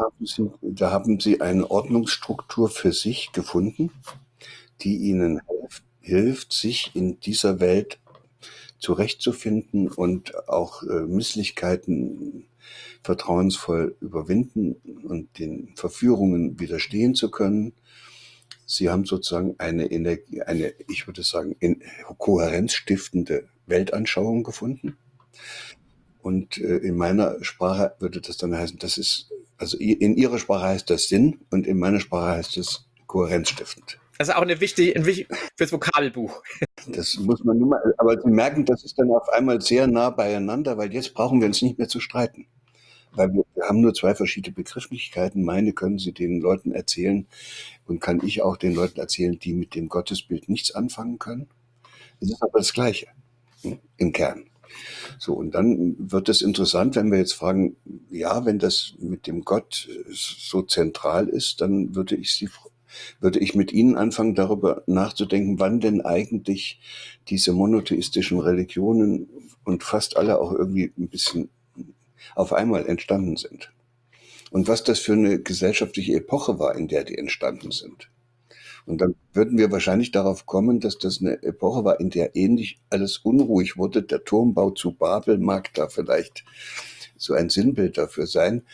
B: da haben Sie eine Ordnungsstruktur für sich gefunden, die Ihnen hilft, sich in dieser Welt zurechtzufinden und auch Misslichkeiten vertrauensvoll überwinden und den Verführungen widerstehen zu können. Sie haben sozusagen eine, ich würde sagen, kohärenzstiftende Weltanschauung gefunden. Und in meiner Sprache würde das dann heißen, also in Ihrer Sprache heißt das Sinn und in meiner Sprache heißt es kohärenzstiftend.
A: Das ist auch ein wichtig fürs Vokabelbuch.
B: Das muss man nun mal, aber Sie merken, das ist dann auf einmal sehr nah beieinander, weil jetzt brauchen wir uns nicht mehr zu streiten. Weil wir haben nur zwei verschiedene Begrifflichkeiten. Meine können Sie den Leuten erzählen und kann ich auch den Leuten erzählen, die mit dem Gottesbild nichts anfangen können. Es ist aber das Gleiche im Kern. So, und dann wird es interessant, wenn wir jetzt fragen, ja, wenn das mit dem Gott so zentral ist, dann würde ich mit Ihnen anfangen, darüber nachzudenken, wann denn eigentlich diese monotheistischen Religionen und fast alle auch irgendwie ein bisschen auf einmal entstanden sind. Und was das für eine gesellschaftliche Epoche war, in der die entstanden sind. Und dann würden wir wahrscheinlich darauf kommen, dass das eine Epoche war, in der ähnlich alles unruhig wurde. Der Turmbau zu Babel mag da vielleicht so ein Sinnbild dafür sein.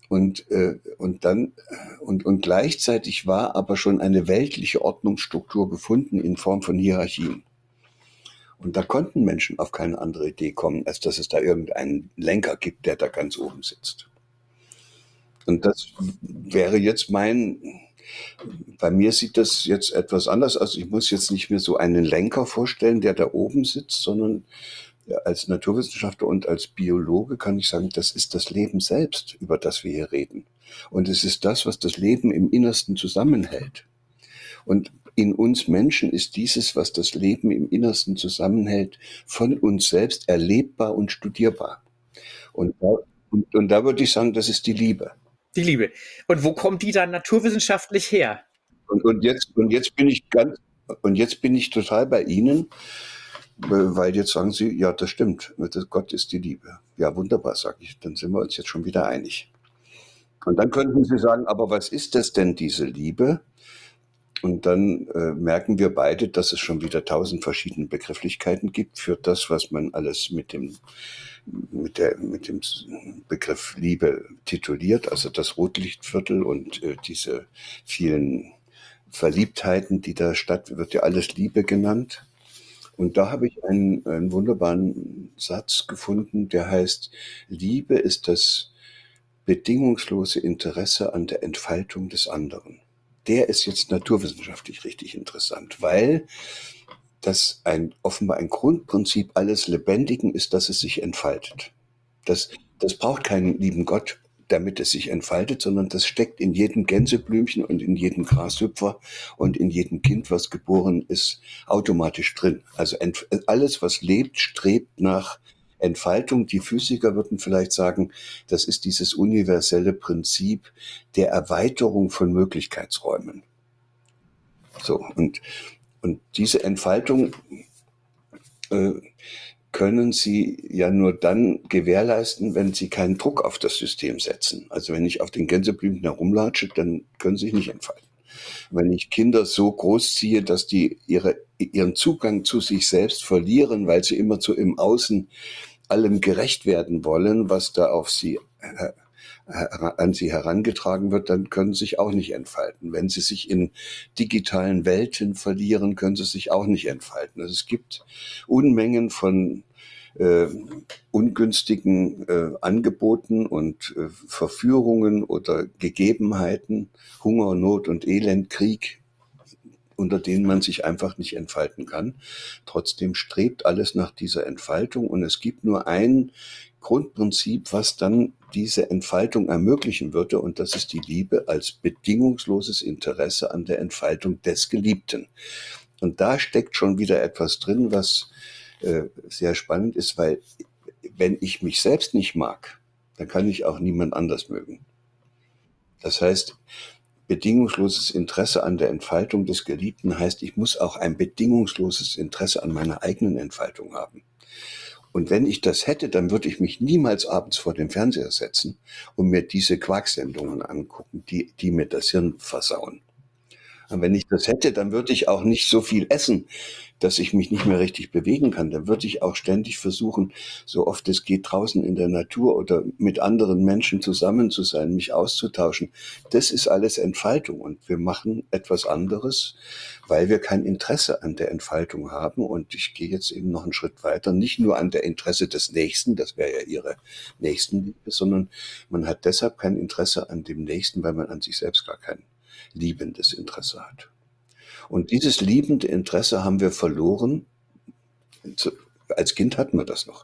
B: Und gleichzeitig war aber schon eine weltliche Ordnungsstruktur gefunden in Form von Hierarchien. Und da konnten Menschen auf keine andere Idee kommen, als dass es da irgendeinen Lenker gibt, der da ganz oben sitzt. Und das wäre jetzt bei mir sieht das jetzt etwas anders aus. Ich muss jetzt nicht mehr so einen Lenker vorstellen, der da oben sitzt, sondern als Naturwissenschaftler und als Biologe kann ich sagen, das ist das Leben selbst, über das wir hier reden. Und es ist das, was das Leben im Innersten zusammenhält. Und in uns Menschen ist dieses, was das Leben im Innersten zusammenhält, von uns selbst erlebbar und studierbar. Und da würde ich sagen, das ist die Liebe.
A: Die Liebe. Und wo kommt die dann naturwissenschaftlich her?
B: Und jetzt bin ich total bei Ihnen, weil jetzt sagen Sie, ja, das stimmt, Gott ist die Liebe. Ja, wunderbar, sage ich, dann sind wir uns jetzt schon wieder einig. Und dann könnten Sie sagen, aber was ist das denn, diese Liebe? Und dann merken wir beide, dass es schon wieder 1000 verschiedene Begrifflichkeiten gibt für das, was man alles mit dem Begriff Liebe tituliert, also das Rotlichtviertel und diese vielen Verliebtheiten, die da wird ja alles Liebe genannt. Und da habe ich einen wunderbaren Satz gefunden, der heißt, Liebe ist das bedingungslose Interesse an der Entfaltung des anderen. Der ist jetzt naturwissenschaftlich richtig interessant, weil das offenbar ein Grundprinzip alles Lebendigen ist, dass es sich entfaltet. Das braucht keinen lieben Gott, damit es sich entfaltet, sondern das steckt in jedem Gänseblümchen und in jedem Grashüpfer und in jedem Kind, was geboren ist, automatisch drin. Also alles, was lebt, strebt nach Entfaltung. Die Physiker würden vielleicht sagen, das ist dieses universelle Prinzip der Erweiterung von Möglichkeitsräumen. So, und diese Entfaltung können Sie ja nur dann gewährleisten, wenn Sie keinen Druck auf das System setzen. Also wenn ich auf den Gänseblümchen herumlatsche, dann können sie sich nicht entfalten. Wenn ich Kinder so großziehe, dass die ihren Zugang zu sich selbst verlieren, weil sie immer im Außen allem gerecht werden wollen, was da an sie herangetragen wird, dann können sie sich auch nicht entfalten. Wenn sie sich in digitalen Welten verlieren, können sie sich auch nicht entfalten. Also es gibt Unmengen von ungünstigen Angeboten und Verführungen oder Gegebenheiten, Hunger, Not und Elend, Krieg, unter denen man sich einfach nicht entfalten kann. Trotzdem strebt alles nach dieser Entfaltung und es gibt nur ein Grundprinzip, was dann diese Entfaltung ermöglichen würde, und das ist die Liebe als bedingungsloses Interesse an der Entfaltung des Geliebten. Und da steckt schon wieder etwas drin, was sehr spannend ist, weil wenn ich mich selbst nicht mag, dann kann ich auch niemand anders mögen. Das heißt, bedingungsloses Interesse an der Entfaltung des Geliebten heißt, ich muss auch ein bedingungsloses Interesse an meiner eigenen Entfaltung haben. Und wenn ich das hätte, dann würde ich mich niemals abends vor den Fernseher setzen und mir diese Quarksendungen angucken, die mir das Hirn versauen. Und wenn ich das hätte, dann würde ich auch nicht so viel essen, dass ich mich nicht mehr richtig bewegen kann. Dann würde ich auch ständig versuchen, so oft es geht, draußen in der Natur oder mit anderen Menschen zusammen zu sein, mich auszutauschen. Das ist alles Entfaltung und wir machen etwas anderes, weil wir kein Interesse an der Entfaltung haben. Und ich gehe jetzt eben noch einen Schritt weiter, nicht nur an der Interesse des Nächsten, das wäre ja Ihre Nächstenliebe, sondern man hat deshalb kein Interesse an dem Nächsten, weil man an sich selbst gar kein liebendes Interesse hat. Und dieses liebende Interesse haben wir verloren. Als Kind hatten wir das noch.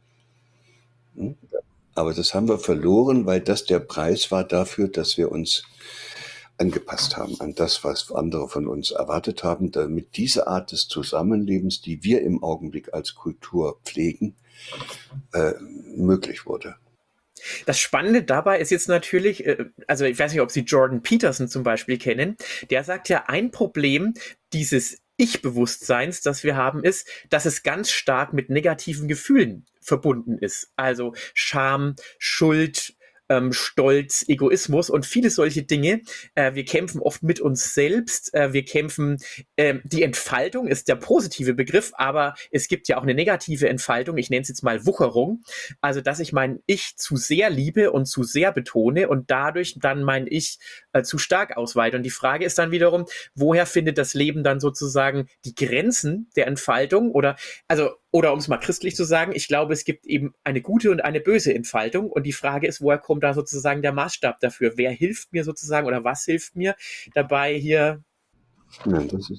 B: Aber das haben wir verloren, weil das der Preis war dafür, dass wir uns angepasst haben an das, was andere von uns erwartet haben, damit diese Art des Zusammenlebens, die wir im Augenblick als Kultur pflegen, möglich wurde.
A: Das Spannende dabei ist jetzt natürlich, also ich weiß nicht, ob Sie Jordan Peterson zum Beispiel kennen, der sagt ja, ein Problem dieses Ich-Bewusstseins, das wir haben, ist, dass es ganz stark mit negativen Gefühlen verbunden ist. Also Scham, Schuld, Stolz, Egoismus und viele solche Dinge. Wir kämpfen oft mit uns selbst. Wir kämpfen, die Entfaltung ist der positive Begriff, aber es gibt ja auch eine negative Entfaltung. Ich nenne es jetzt mal Wucherung. Also, dass ich mein Ich zu sehr liebe und zu sehr betone und dadurch dann mein Ich zu stark ausweite. Und die Frage ist dann wiederum, woher findet das Leben dann sozusagen die Grenzen der Entfaltung? Oder um es mal christlich zu sagen, ich glaube, es gibt eben eine gute und eine böse Entfaltung. Und die Frage ist, woher kommt da sozusagen der Maßstab dafür? Wer hilft mir sozusagen oder was hilft mir dabei hier?
B: Ja,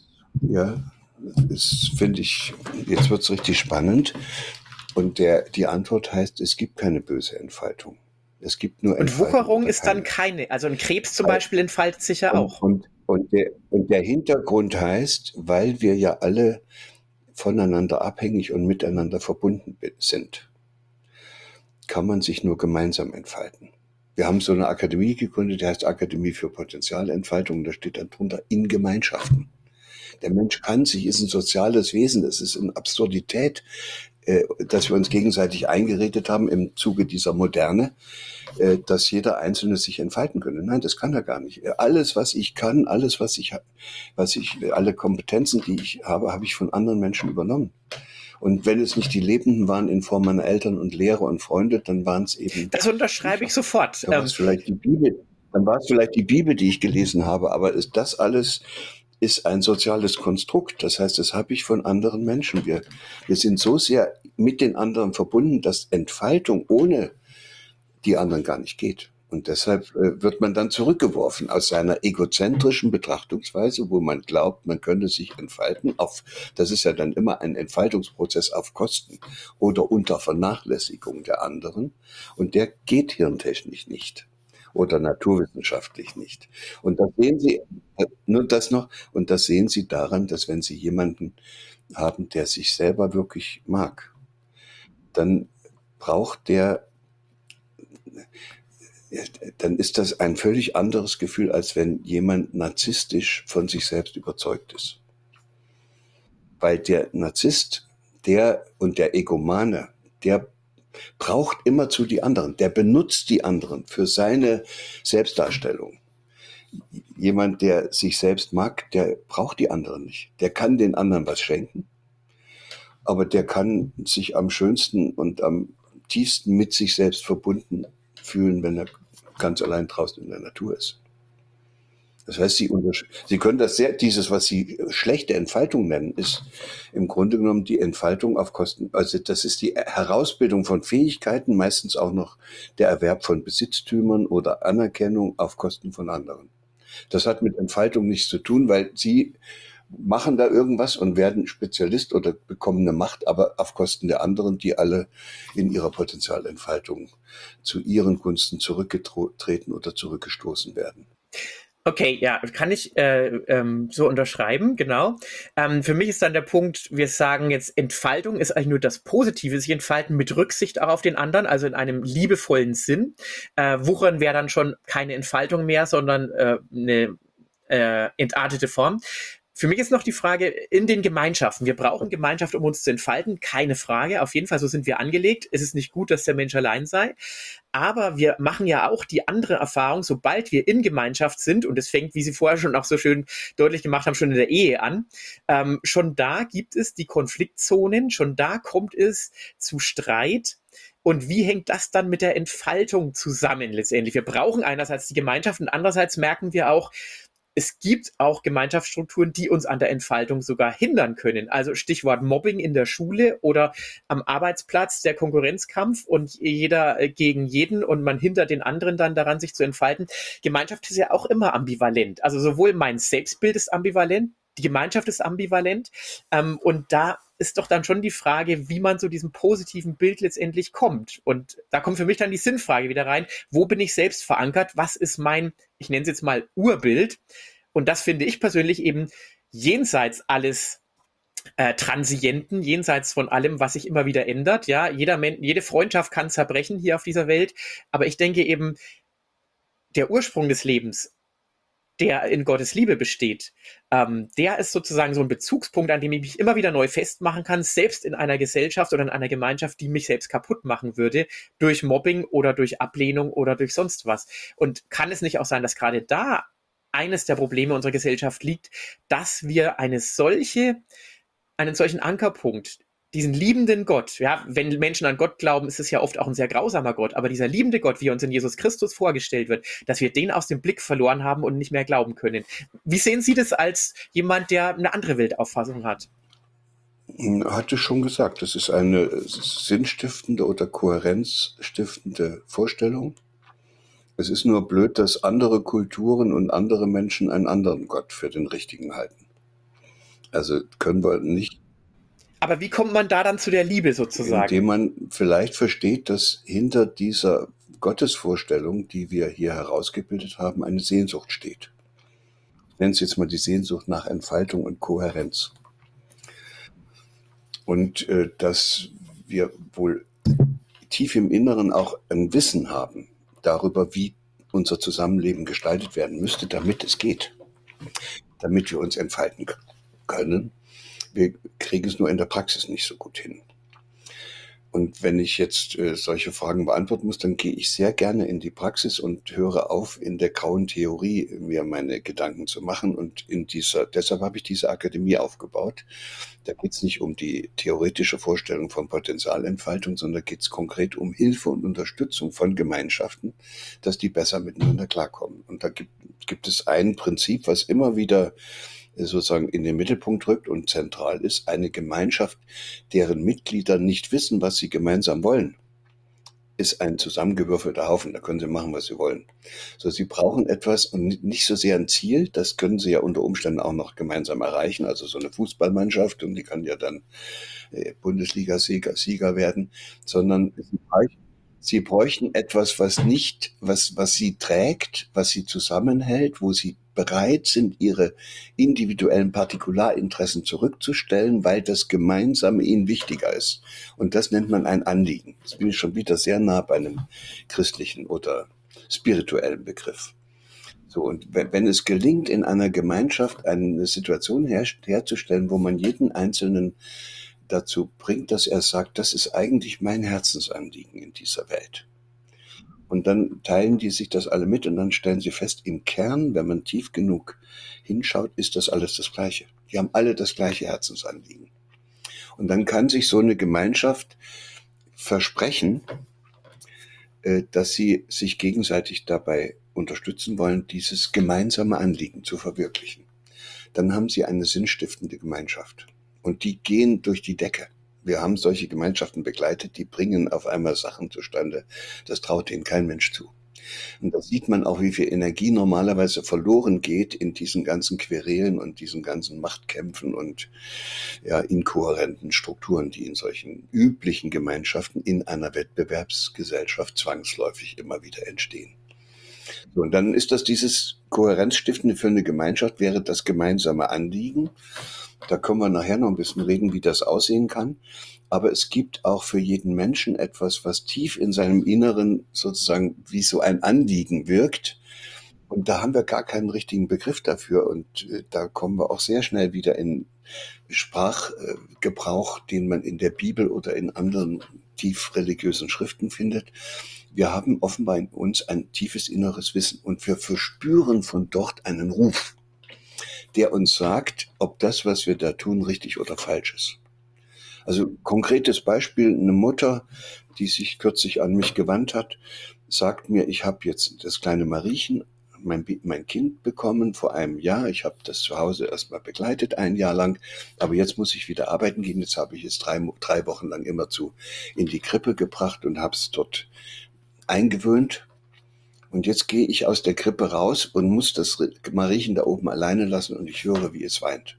B: das finde ich, jetzt wird es richtig spannend. Und die Antwort heißt, es gibt keine böse Entfaltung. Es gibt nur
A: Und
B: Entfaltung
A: Wucherung
B: oder
A: ist dann
B: keine.
A: keine. Also ein Krebs zum Beispiel entfaltet sich ja
B: Und,
A: auch.
B: der Hintergrund heißt, weil wir ja alle voneinander abhängig und miteinander verbunden sind, kann man sich nur gemeinsam entfalten. Wir haben so eine Akademie gegründet, die heißt Akademie für Potenzialentfaltung, da steht dann drunter in Gemeinschaften. Der Mensch ist ein soziales Wesen, das ist eine Absurdität, dass wir uns gegenseitig eingeredet haben im Zuge dieser Moderne, dass jeder Einzelne sich entfalten könne. Nein, das kann er gar nicht. Alles, was ich kann, alle Kompetenzen, die ich habe ich von anderen Menschen übernommen. Und wenn es nicht die Lebenden waren in Form meiner Eltern und Lehrer und Freunde, dann waren es eben
A: Das unterschreibe ich sofort.
B: dann war es vielleicht die Bibel, die ich gelesen habe, aber das alles ist ein soziales Konstrukt. Das heißt, das habe ich von anderen Menschen. Wir sind so sehr mit den anderen verbunden, dass Entfaltung ohne die anderen gar nicht geht. Und deshalb wird man dann zurückgeworfen aus seiner egozentrischen Betrachtungsweise, wo man glaubt, man könnte sich entfalten. Das ist ja dann immer ein Entfaltungsprozess auf Kosten oder unter Vernachlässigung der anderen. Und der geht hirntechnisch nicht oder naturwissenschaftlich nicht. Und das sehen Sie, nur das noch, und das sehen Sie daran, dass wenn Sie jemanden haben, der sich selber wirklich mag, dann braucht dann ist das ein völlig anderes Gefühl, als wenn jemand narzisstisch von sich selbst überzeugt ist. Weil der Narzisst, der Egomane, der braucht immerzu die anderen, der benutzt die anderen für seine Selbstdarstellung. Jemand, der sich selbst mag, der braucht die anderen nicht. Der kann den anderen was schenken, aber der kann sich am schönsten und am tiefsten mit sich selbst verbunden fühlen, wenn er ganz allein draußen in der Natur ist. Das heißt, Sie können dieses, was Sie schlechte Entfaltung nennen, ist im Grunde genommen die Entfaltung auf Kosten, also das ist die Herausbildung von Fähigkeiten, meistens auch noch der Erwerb von Besitztümern oder Anerkennung auf Kosten von anderen. Das hat mit Entfaltung nichts zu tun, weil Sie machen da irgendwas und werden Spezialist oder bekommen eine Macht, aber auf Kosten der anderen, die alle in ihrer Potenzialentfaltung zu ihren Gunsten zurückgetreten oder zurückgestoßen werden.
A: Okay, ja, kann ich so unterschreiben, genau. Für mich ist dann der Punkt, wir sagen jetzt, Entfaltung ist eigentlich nur das Positive, sich entfalten mit Rücksicht auch auf den anderen, also in einem liebevollen Sinn. Wuchern wäre dann schon keine Entfaltung mehr, sondern eine entartete Form. Für mich ist noch die Frage in den Gemeinschaften. Wir brauchen Gemeinschaft, um uns zu entfalten. Keine Frage. Auf jeden Fall, so sind wir angelegt. Es ist nicht gut, dass der Mensch allein sei. Aber wir machen ja auch die andere Erfahrung, sobald wir in Gemeinschaft sind, und es fängt, wie Sie vorher schon auch so schön deutlich gemacht haben, schon in der Ehe an, schon da gibt es die Konfliktzonen, schon da kommt es zu Streit. Und wie hängt das dann mit der Entfaltung zusammen letztendlich? Wir brauchen einerseits die Gemeinschaft und andererseits merken wir auch, es gibt auch Gemeinschaftsstrukturen, die uns an der Entfaltung sogar hindern können. Also Stichwort Mobbing in der Schule oder am Arbeitsplatz der Konkurrenzkampf und jeder gegen jeden und man hindert den anderen dann daran, sich zu entfalten. Gemeinschaft ist ja auch immer ambivalent. Also sowohl mein Selbstbild ist ambivalent, die Gemeinschaft ist ambivalent und da ist doch dann schon die Frage, wie man zu diesem positiven Bild letztendlich kommt. Und da kommt für mich dann die Sinnfrage wieder rein. Wo bin ich selbst verankert? Was ist mein, ich nenne es jetzt mal Urbild? Und das finde ich persönlich eben jenseits alles Transienten, jenseits von allem, was sich immer wieder ändert. Ja, jede Freundschaft kann zerbrechen hier auf dieser Welt. Aber ich denke eben, der Ursprung des Lebens der in Gottes Liebe besteht, der ist sozusagen so ein Bezugspunkt, an dem ich mich immer wieder neu festmachen kann, selbst in einer Gesellschaft oder in einer Gemeinschaft, die mich selbst kaputt machen würde, durch Mobbing oder durch Ablehnung oder durch sonst was. Und kann es nicht auch sein, dass gerade da eines der Probleme unserer Gesellschaft liegt, dass wir einen solchen Ankerpunkt, diesen liebenden Gott, ja, wenn Menschen an Gott glauben, ist es ja oft auch ein sehr grausamer Gott, aber dieser liebende Gott, wie er uns in Jesus Christus vorgestellt wird, dass wir den aus dem Blick verloren haben und nicht mehr glauben können. Wie sehen Sie das als jemand, der eine andere Weltauffassung hat?
B: Hatte schon gesagt, das ist eine sinnstiftende oder kohärenzstiftende Vorstellung. Es ist nur blöd, dass andere Kulturen und andere Menschen einen anderen Gott für den richtigen halten. Also können wir nicht,
A: Aber wie kommt man da dann zu der Liebe sozusagen?
B: indem man vielleicht versteht, dass hinter dieser Gottesvorstellung, die wir hier herausgebildet haben, eine Sehnsucht steht. Ich nenne es jetzt mal die Sehnsucht nach Entfaltung und Kohärenz. Und dass wir wohl tief im Inneren auch ein Wissen haben darüber, wie unser Zusammenleben gestaltet werden müsste, damit es geht, damit wir uns entfalten können. Wir kriegen es nur in der Praxis nicht so gut hin. Und wenn ich jetzt solche Fragen beantworten muss, dann gehe ich sehr gerne in die Praxis und höre auf, in der grauen Theorie mir meine Gedanken zu machen. Und deshalb habe ich diese Akademie aufgebaut. Da geht es nicht um die theoretische Vorstellung von Potenzialentfaltung, sondern geht es konkret um Hilfe und Unterstützung von Gemeinschaften, dass die besser miteinander klarkommen. Und da gibt es ein Prinzip, was immer wieder sozusagen in den Mittelpunkt rückt und zentral ist: eine Gemeinschaft, deren Mitglieder nicht wissen, was sie gemeinsam wollen, ist ein zusammengewürfelter Haufen. Da können sie machen, was sie wollen. So, sie brauchen etwas und nicht so sehr ein Ziel. Das können sie ja unter Umständen auch noch gemeinsam erreichen. Also so eine Fußballmannschaft, und die kann ja dann Bundesliga-Sieger werden, sondern sie bräuchten etwas, was sie trägt, was sie zusammenhält, wo sie bereit sind, ihre individuellen Partikularinteressen zurückzustellen, weil das Gemeinsame ihnen wichtiger ist. Und das nennt man ein Anliegen. Das bin ich schon wieder sehr nah bei einem christlichen oder spirituellen Begriff. So, und wenn es gelingt, in einer Gemeinschaft eine Situation herzustellen, wo man jeden Einzelnen dazu bringt, dass er sagt, das ist eigentlich mein Herzensanliegen in dieser Welt. Und dann teilen die sich das alle mit und dann stellen sie fest, im Kern, wenn man tief genug hinschaut, ist das alles das Gleiche. Die haben alle das gleiche Herzensanliegen. Und dann kann sich so eine Gemeinschaft versprechen, dass sie sich gegenseitig dabei unterstützen wollen, dieses gemeinsame Anliegen zu verwirklichen. Dann haben sie eine sinnstiftende Gemeinschaft. Und die gehen durch die Decke. Wir haben solche Gemeinschaften begleitet, die bringen auf einmal Sachen zustande. Das traut ihnen kein Mensch zu. Und da sieht man auch, wie viel Energie normalerweise verloren geht in diesen ganzen Querelen und diesen ganzen Machtkämpfen und ja, inkohärenten Strukturen, die in solchen üblichen Gemeinschaften in einer Wettbewerbsgesellschaft zwangsläufig immer wieder entstehen. So, und dann ist das dieses Kohärenzstiftende für eine Gemeinschaft, wäre das gemeinsame Anliegen. Da können wir nachher noch ein bisschen reden, wie das aussehen kann. Aber es gibt auch für jeden Menschen etwas, was tief in seinem Inneren sozusagen wie so ein Anliegen wirkt. Und da haben wir gar keinen richtigen Begriff dafür. Und da kommen wir auch sehr schnell wieder in Sprachgebrauch, den man in der Bibel oder in anderen tief religiösen Schriften findet. Wir haben offenbar in uns ein tiefes inneres Wissen und wir verspüren von dort einen Ruf, der uns sagt, ob das, was wir da tun, richtig oder falsch ist. Also konkretes Beispiel: eine Mutter, die sich kürzlich an mich gewandt hat, sagt mir, ich habe jetzt das kleine Mariechen, mein Kind, bekommen vor einem Jahr. Ich habe das zu Hause erstmal begleitet, ein Jahr lang, aber jetzt muss ich wieder arbeiten gehen. Jetzt habe ich es 3 Wochen lang immerzu in die Krippe gebracht und habe es dort eingewöhnt. Und jetzt gehe ich aus der Krippe raus und muss das Mariechen da oben alleine lassen und ich höre, wie es weint.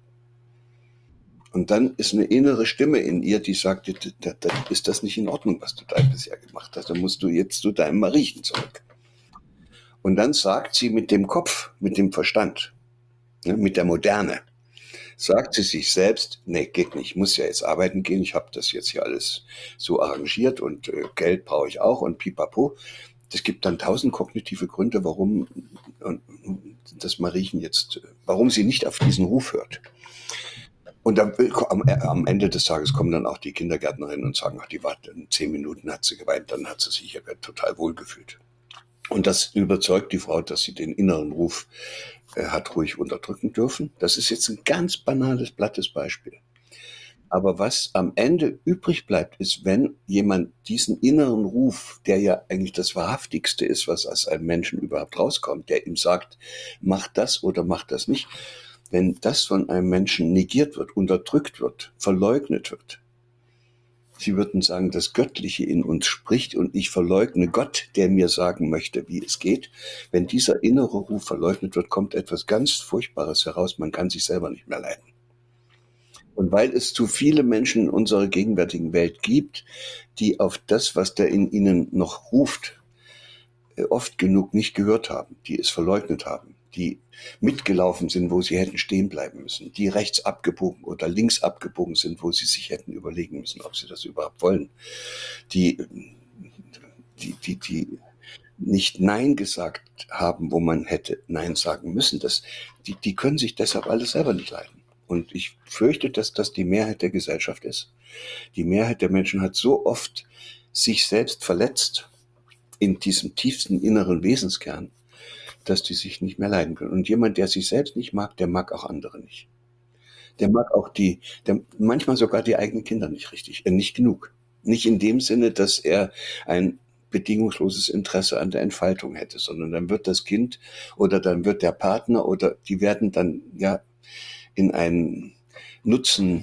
B: Und dann ist eine innere Stimme in ihr, die sagt, ist das nicht in Ordnung, was du da bisher gemacht hast? Dann musst du jetzt zu deinem Mariechen zurück. Und dann sagt sie mit dem Kopf, mit dem Verstand, mit der Moderne, sagt sie sich selbst, nee, geht nicht, ich muss ja jetzt arbeiten gehen, ich habe das jetzt hier alles so arrangiert und Geld brauche ich auch und pipapo. Es gibt dann 1000 kognitive Gründe, warum und das Mariechen jetzt, warum sie nicht auf diesen Ruf hört. Und dann, am Ende des Tages kommen dann auch die Kindergärtnerinnen und sagen, ach, die war, in 10 Minuten hat sie geweint, dann hat sie sich ja total wohlgefühlt. Und das überzeugt die Frau, dass sie den inneren Ruf hat ruhig unterdrücken dürfen. Das ist jetzt ein ganz banales, plattes Beispiel. Aber was am Ende übrig bleibt, ist, wenn jemand diesen inneren Ruf, der ja eigentlich das Wahrhaftigste ist, was aus einem Menschen überhaupt rauskommt, der ihm sagt, mach das oder mach das nicht, wenn das von einem Menschen negiert wird, unterdrückt wird, verleugnet wird. Sie würden sagen, das Göttliche in uns spricht und ich verleugne Gott, der mir sagen möchte, wie es geht. Wenn dieser innere Ruf verleugnet wird, kommt etwas ganz Furchtbares heraus. Man kann sich selber nicht mehr leiden. Und weil es zu viele Menschen in unserer gegenwärtigen Welt gibt, die auf das, was da in ihnen noch ruft, oft genug nicht gehört haben, die es verleugnet haben, die mitgelaufen sind, wo sie hätten stehen bleiben müssen, die rechts abgebogen oder links abgebogen sind, wo sie sich hätten überlegen müssen, ob sie das überhaupt wollen, die nicht Nein gesagt haben, wo man hätte Nein sagen müssen, die können sich deshalb alle selber nicht leiden. Und ich fürchte, dass das die Mehrheit der Gesellschaft ist. Die Mehrheit der Menschen hat so oft sich selbst verletzt in diesem tiefsten inneren Wesenskern, dass die sich nicht mehr leiden können. Und jemand, der sich selbst nicht mag, der mag auch andere nicht. Der mag auch manchmal sogar die eigenen Kinder nicht richtig, nicht genug. Nicht in dem Sinne, dass er ein bedingungsloses Interesse an der Entfaltung hätte, sondern dann wird das Kind oder dann wird der Partner oder die werden dann ja in einen Nutzen,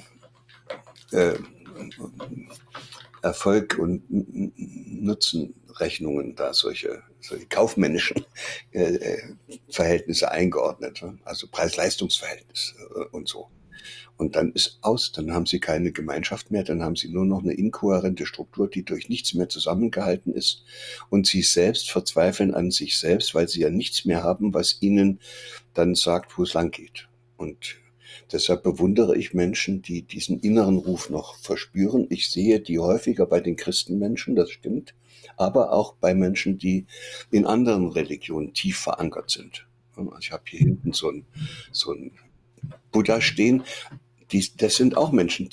B: Erfolg und Nutzenrechnungen da solche kaufmännischen Verhältnisse eingeordnet, also Preis-Leistungs-Verhältnis und so. Und dann ist aus, dann haben sie keine Gemeinschaft mehr, dann haben sie nur noch eine inkohärente Struktur, die durch nichts mehr zusammengehalten ist. Und sie selbst verzweifeln an sich selbst, weil sie ja nichts mehr haben, was ihnen dann sagt, wo es lang geht. Und deshalb bewundere ich Menschen, die diesen inneren Ruf noch verspüren. Ich sehe die häufiger bei den Christenmenschen, das stimmt, aber auch bei Menschen, die in anderen Religionen tief verankert sind. Ich habe hier hinten so ein Buddha stehen. Das sind auch Menschen,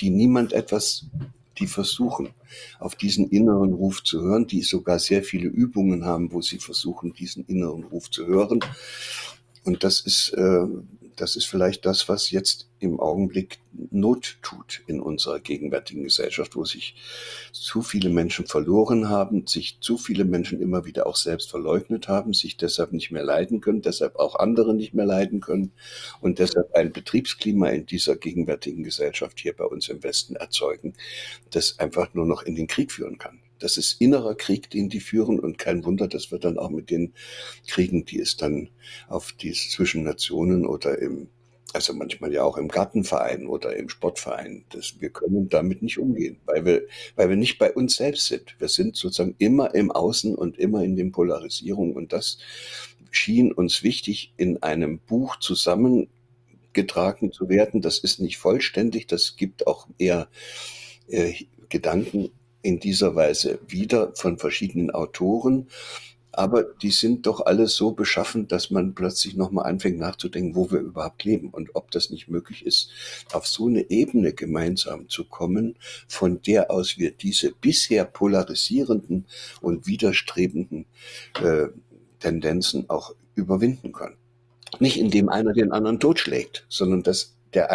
B: die versuchen, auf diesen inneren Ruf zu hören, die sogar sehr viele Übungen haben, wo sie versuchen, diesen inneren Ruf zu hören. Und das ist vielleicht das, was jetzt im Augenblick Not tut in unserer gegenwärtigen Gesellschaft, wo sich zu viele Menschen verloren haben, sich zu viele Menschen immer wieder auch selbst verleugnet haben, sich deshalb nicht mehr leiden können, deshalb auch andere nicht mehr leiden können und deshalb ein Betriebsklima in dieser gegenwärtigen Gesellschaft hier bei uns im Westen erzeugen, das einfach nur noch in den Krieg führen kann. Das ist innerer Krieg, den die führen und kein Wunder, dass wir dann auch mit den Kriegen, die es dann zwischen Nationen oder also manchmal ja auch im Gartenverein oder im Sportverein, wir können damit nicht umgehen, weil wir nicht bei uns selbst sind. Wir sind sozusagen immer im Außen und immer in den Polarisierungen und das schien uns wichtig, in einem Buch zusammengetragen zu werden. Das ist nicht vollständig, das gibt auch eher Gedanken in dieser Weise wieder von verschiedenen Autoren, aber die sind doch alle so beschaffen, dass man plötzlich nochmal anfängt nachzudenken, wo wir überhaupt leben und ob das nicht möglich ist, auf so eine Ebene gemeinsam zu kommen, von der aus wir diese bisher polarisierenden und widerstrebenden Tendenzen auch überwinden können. Nicht indem einer den anderen totschlägt, sondern dass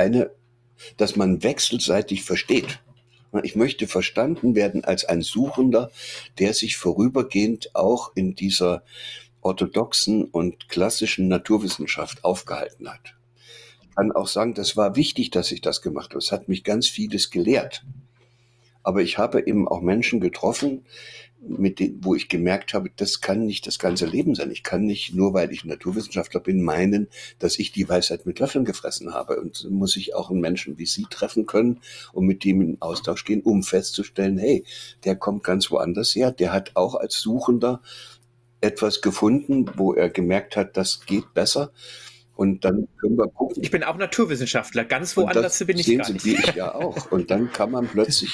B: man wechselseitig versteht. Ich möchte verstanden werden als ein Suchender, der sich vorübergehend auch in dieser orthodoxen und klassischen Naturwissenschaft aufgehalten hat. Ich kann auch sagen, das war wichtig, dass ich das gemacht habe. Es hat mich ganz vieles gelehrt. Aber ich habe eben auch Menschen getroffen, wo ich gemerkt habe, das kann nicht das ganze Leben sein. Ich kann nicht, nur weil ich Naturwissenschaftler bin, meinen, dass ich die Weisheit mit Löffeln gefressen habe. Und muss ich auch einen Menschen wie Sie treffen können und mit dem in Austausch gehen, um festzustellen, hey, der kommt ganz woanders her. Der hat auch als Suchender etwas gefunden, wo er gemerkt hat, das geht besser. Und dann können wir gucken.
A: Ich bin auch Naturwissenschaftler, ganz woanders bin ich gar nicht.
B: Sehen Sie, wie ich ja auch. Und dann kann man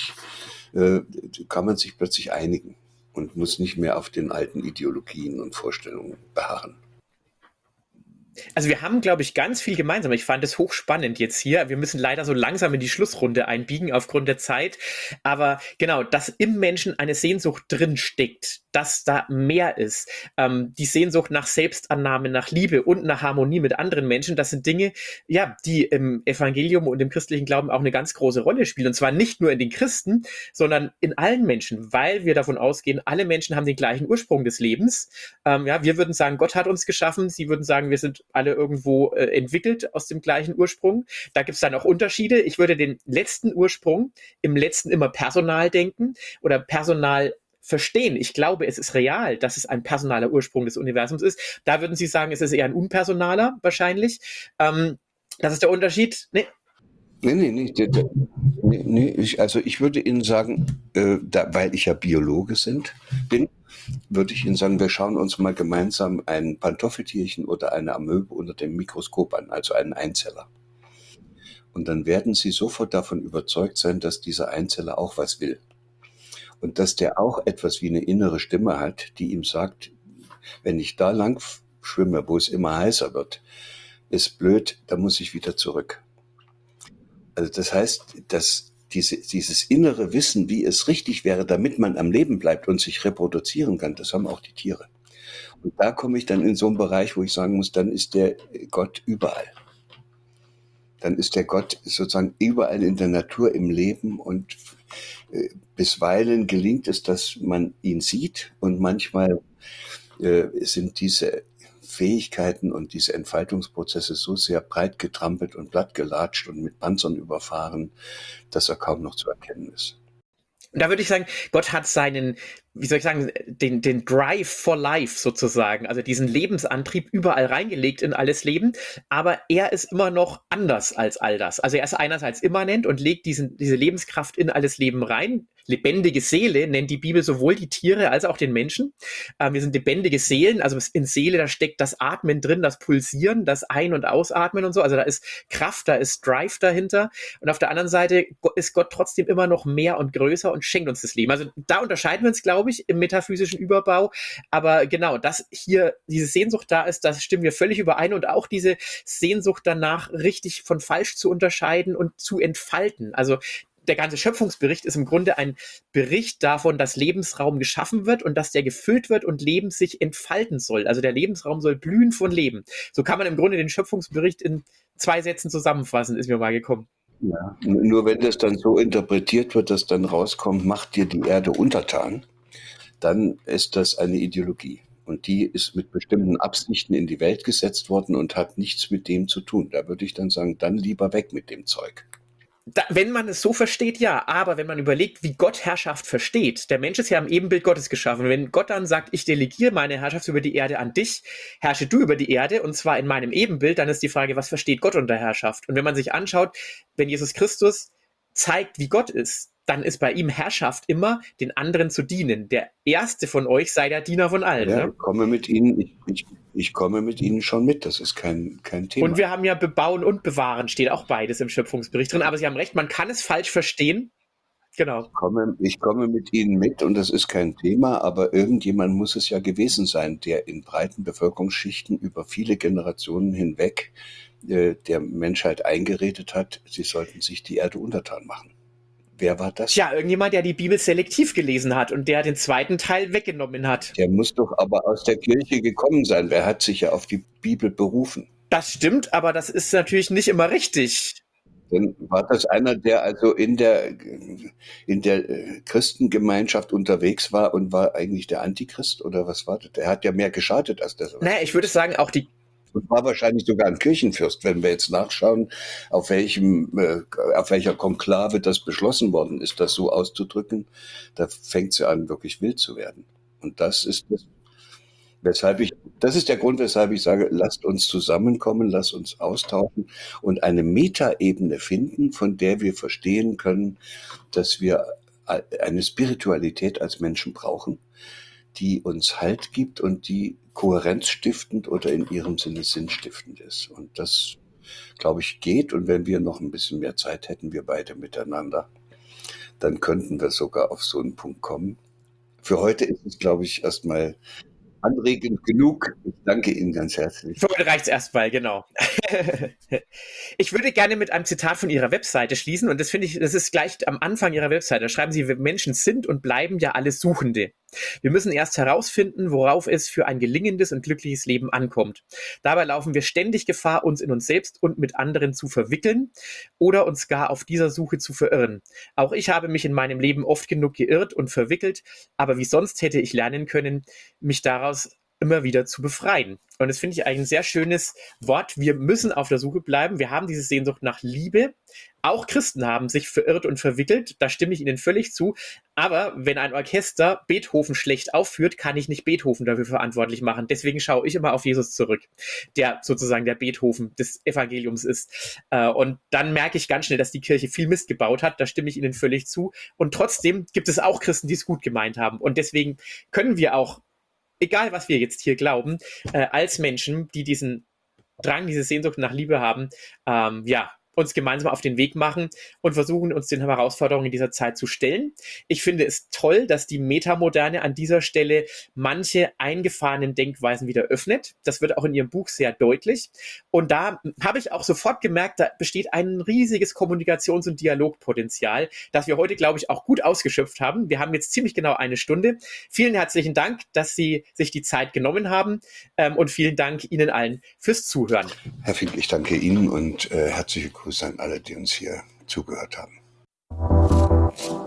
B: sich plötzlich einigen und muss nicht mehr auf den alten Ideologien und Vorstellungen beharren.
A: Also wir haben, glaube ich, ganz viel gemeinsam. Ich fand es hochspannend jetzt hier. Wir müssen leider so langsam in die Schlussrunde einbiegen aufgrund der Zeit. Aber genau, dass im Menschen eine Sehnsucht drin steckt, dass da mehr ist. Die Sehnsucht nach Selbstannahme, nach Liebe und nach Harmonie mit anderen Menschen, das sind Dinge, ja, die im Evangelium und im christlichen Glauben auch eine ganz große Rolle spielen. Und zwar nicht nur in den Christen, sondern in allen Menschen, weil wir davon ausgehen, alle Menschen haben den gleichen Ursprung des Lebens. Ja, wir würden sagen, Gott hat uns geschaffen. Sie würden sagen, wir sind alle irgendwo entwickelt aus dem gleichen Ursprung. Da gibt es dann auch Unterschiede. Ich würde den letzten Ursprung im letzten immer personal denken oder personal verstehen. Ich glaube, es ist real, dass es ein personaler Ursprung des Universums ist. Da würden Sie sagen, es ist eher ein unpersonaler wahrscheinlich. Das ist der Unterschied. Nee.
B: Nee. Also ich würde Ihnen sagen, weil ich ja Biologe bin, würde ich Ihnen sagen, wir schauen uns mal gemeinsam ein Pantoffeltierchen oder eine Amöbe unter dem Mikroskop an, also einen Einzeller. Und dann werden Sie sofort davon überzeugt sein, dass dieser Einzeller auch was will. Und dass der auch etwas wie eine innere Stimme hat, die ihm sagt, wenn ich da lang schwimme, wo es immer heißer wird, ist blöd, da muss ich wieder zurück. Also das heißt, dass dieses innere Wissen, wie es richtig wäre, damit man am Leben bleibt und sich reproduzieren kann, das haben auch die Tiere. Und da komme ich dann in so einen Bereich, wo ich sagen muss, dann ist der Gott überall. Dann ist der Gott sozusagen überall in der Natur, im Leben, und bisweilen gelingt es, dass man ihn sieht, und manchmal sind diese Fähigkeiten und diese Entfaltungsprozesse so sehr breit getrampelt und plattgelatscht und mit Panzern überfahren, dass er kaum noch zu erkennen ist.
A: Und da würde ich sagen, Gott hat seinen, wie soll ich sagen, den Drive for Life sozusagen, also diesen Lebensantrieb überall reingelegt in alles Leben, aber er ist immer noch anders als all das. Also er ist einerseits immanent und legt diese Lebenskraft in alles Leben rein. Lebendige Seele nennt die Bibel sowohl die Tiere als auch den Menschen. Wir sind lebendige Seelen, also in Seele, da steckt das Atmen drin, das Pulsieren, das Ein- und Ausatmen und so. Also da ist Kraft, da ist Drive dahinter. Und auf der anderen Seite ist Gott trotzdem immer noch mehr und größer und schenkt uns das Leben. Also da unterscheiden wir uns, glaube ich, im metaphysischen Überbau. Aber genau, dass hier diese Sehnsucht da ist, das stimmen wir völlig überein. Und auch diese Sehnsucht danach, richtig von falsch zu unterscheiden und zu entfalten. Also der ganze Schöpfungsbericht ist im Grunde ein Bericht davon, dass Lebensraum geschaffen wird und dass der gefüllt wird und Leben sich entfalten soll. Also der Lebensraum soll blühen von Leben. So kann man im Grunde den Schöpfungsbericht in 2 Sätzen zusammenfassen, ist mir mal gekommen.
B: Ja. Nur wenn das dann so interpretiert wird, dass dann rauskommt, macht dir die Erde untertan, dann ist das eine Ideologie. Und die ist mit bestimmten Absichten in die Welt gesetzt worden und hat nichts mit dem zu tun. Da würde ich dann sagen, dann lieber weg mit dem Zeug.
A: Wenn man es so versteht, ja, aber wenn man überlegt, wie Gott Herrschaft versteht, der Mensch ist ja im Ebenbild Gottes geschaffen. Und wenn Gott dann sagt, ich delegiere meine Herrschaft über die Erde an dich, herrsche du über die Erde, und zwar in meinem Ebenbild, dann ist die Frage, was versteht Gott unter Herrschaft? Und wenn man sich anschaut, wenn Jesus Christus zeigt, wie Gott ist, dann ist bei ihm Herrschaft immer, den anderen zu dienen. Der Erste von euch sei der Diener von allen.
B: Ja,
A: Ne?
B: ich komme mit Ihnen, ich komme mit Ihnen schon mit, das ist kein Thema.
A: Und wir haben ja bebauen und bewahren, steht auch beides im Schöpfungsbericht drin. Aber Sie haben recht, man kann es falsch verstehen. Genau.
B: Ich komme mit Ihnen mit, und das ist kein Thema, aber irgendjemand muss es ja gewesen sein, der in breiten Bevölkerungsschichten über viele Generationen hinweg der Menschheit eingeredet hat, sie sollten sich die Erde untertan machen. Wer war das?
A: Tja, irgendjemand, der die Bibel selektiv gelesen hat und der den zweiten Teil weggenommen hat.
B: Der muss doch aber aus der Kirche gekommen sein. Wer hat sich ja auf die Bibel berufen?
A: Das stimmt, aber das ist natürlich nicht immer richtig.
B: Dann war das einer, der also in der Christengemeinschaft unterwegs war und war eigentlich der Antichrist, oder was war das? Der hat ja mehr geschadet als das.
A: Naja, ich würde sagen, auch die.
B: Und war wahrscheinlich sogar ein Kirchenfürst, wenn wir jetzt nachschauen, auf welcher Konklave das beschlossen worden ist, das so auszudrücken. Da fängt sie an, wirklich wild zu werden. Und das ist der Grund, weshalb ich sage, lasst uns zusammenkommen, lasst uns austauschen und eine Metaebene finden, von der wir verstehen können, dass wir eine Spiritualität als Menschen brauchen, die uns Halt gibt und die kohärenzstiftend oder in ihrem Sinne sinnstiftend ist. Und das, glaube ich, geht. Und wenn wir noch ein bisschen mehr Zeit hätten, wir beide miteinander, dann könnten wir sogar auf so einen Punkt kommen. Für heute ist es, glaube ich, erstmal anregend genug. Ich danke Ihnen ganz herzlich.
A: Für heute reicht's erstmal, genau. Ich würde gerne mit einem Zitat von Ihrer Webseite schließen und das finde ich, das ist gleich am Anfang Ihrer Webseite. Da schreiben Sie, wir Menschen sind und bleiben ja alle Suchende. Wir müssen erst herausfinden, worauf es für ein gelingendes und glückliches Leben ankommt. Dabei laufen wir ständig Gefahr, uns in uns selbst und mit anderen zu verwickeln oder uns gar auf dieser Suche zu verirren. Auch ich habe mich in meinem Leben oft genug geirrt und verwickelt, aber wie sonst hätte ich lernen können, mich daraus immer wieder zu befreien. Und das finde ich eigentlich ein sehr schönes Wort. Wir müssen auf der Suche bleiben. Wir haben diese Sehnsucht nach Liebe. Auch Christen haben sich verirrt und verwickelt. Da stimme ich Ihnen völlig zu. Aber wenn ein Orchester Beethoven schlecht aufführt, kann ich nicht Beethoven dafür verantwortlich machen. Deswegen schaue ich immer auf Jesus zurück, der sozusagen der Beethoven des Evangeliums ist. Und dann merke ich ganz schnell, dass die Kirche viel Mist gebaut hat. Da stimme ich Ihnen völlig zu. Und trotzdem gibt es auch Christen, die es gut gemeint haben. Und deswegen können wir auch, egal was wir jetzt hier glauben, als Menschen, die diesen Drang, diese Sehnsucht nach Liebe haben, ja, uns gemeinsam auf den Weg machen und versuchen, uns den Herausforderungen in dieser Zeit zu stellen. Ich finde es toll, dass die Metamoderne an dieser Stelle manche eingefahrenen Denkweisen wieder öffnet. Das wird auch in Ihrem Buch sehr deutlich. Und da habe ich auch sofort gemerkt, da besteht ein riesiges Kommunikations- und Dialogpotenzial, das wir heute, glaube ich, auch gut ausgeschöpft haben. Wir haben jetzt ziemlich genau eine Stunde. Vielen herzlichen Dank, dass Sie sich die Zeit genommen haben und vielen Dank Ihnen allen fürs Zuhören.
B: Herr Fink, ich danke Ihnen und herzliche Grüße an alle, die uns hier zugehört haben.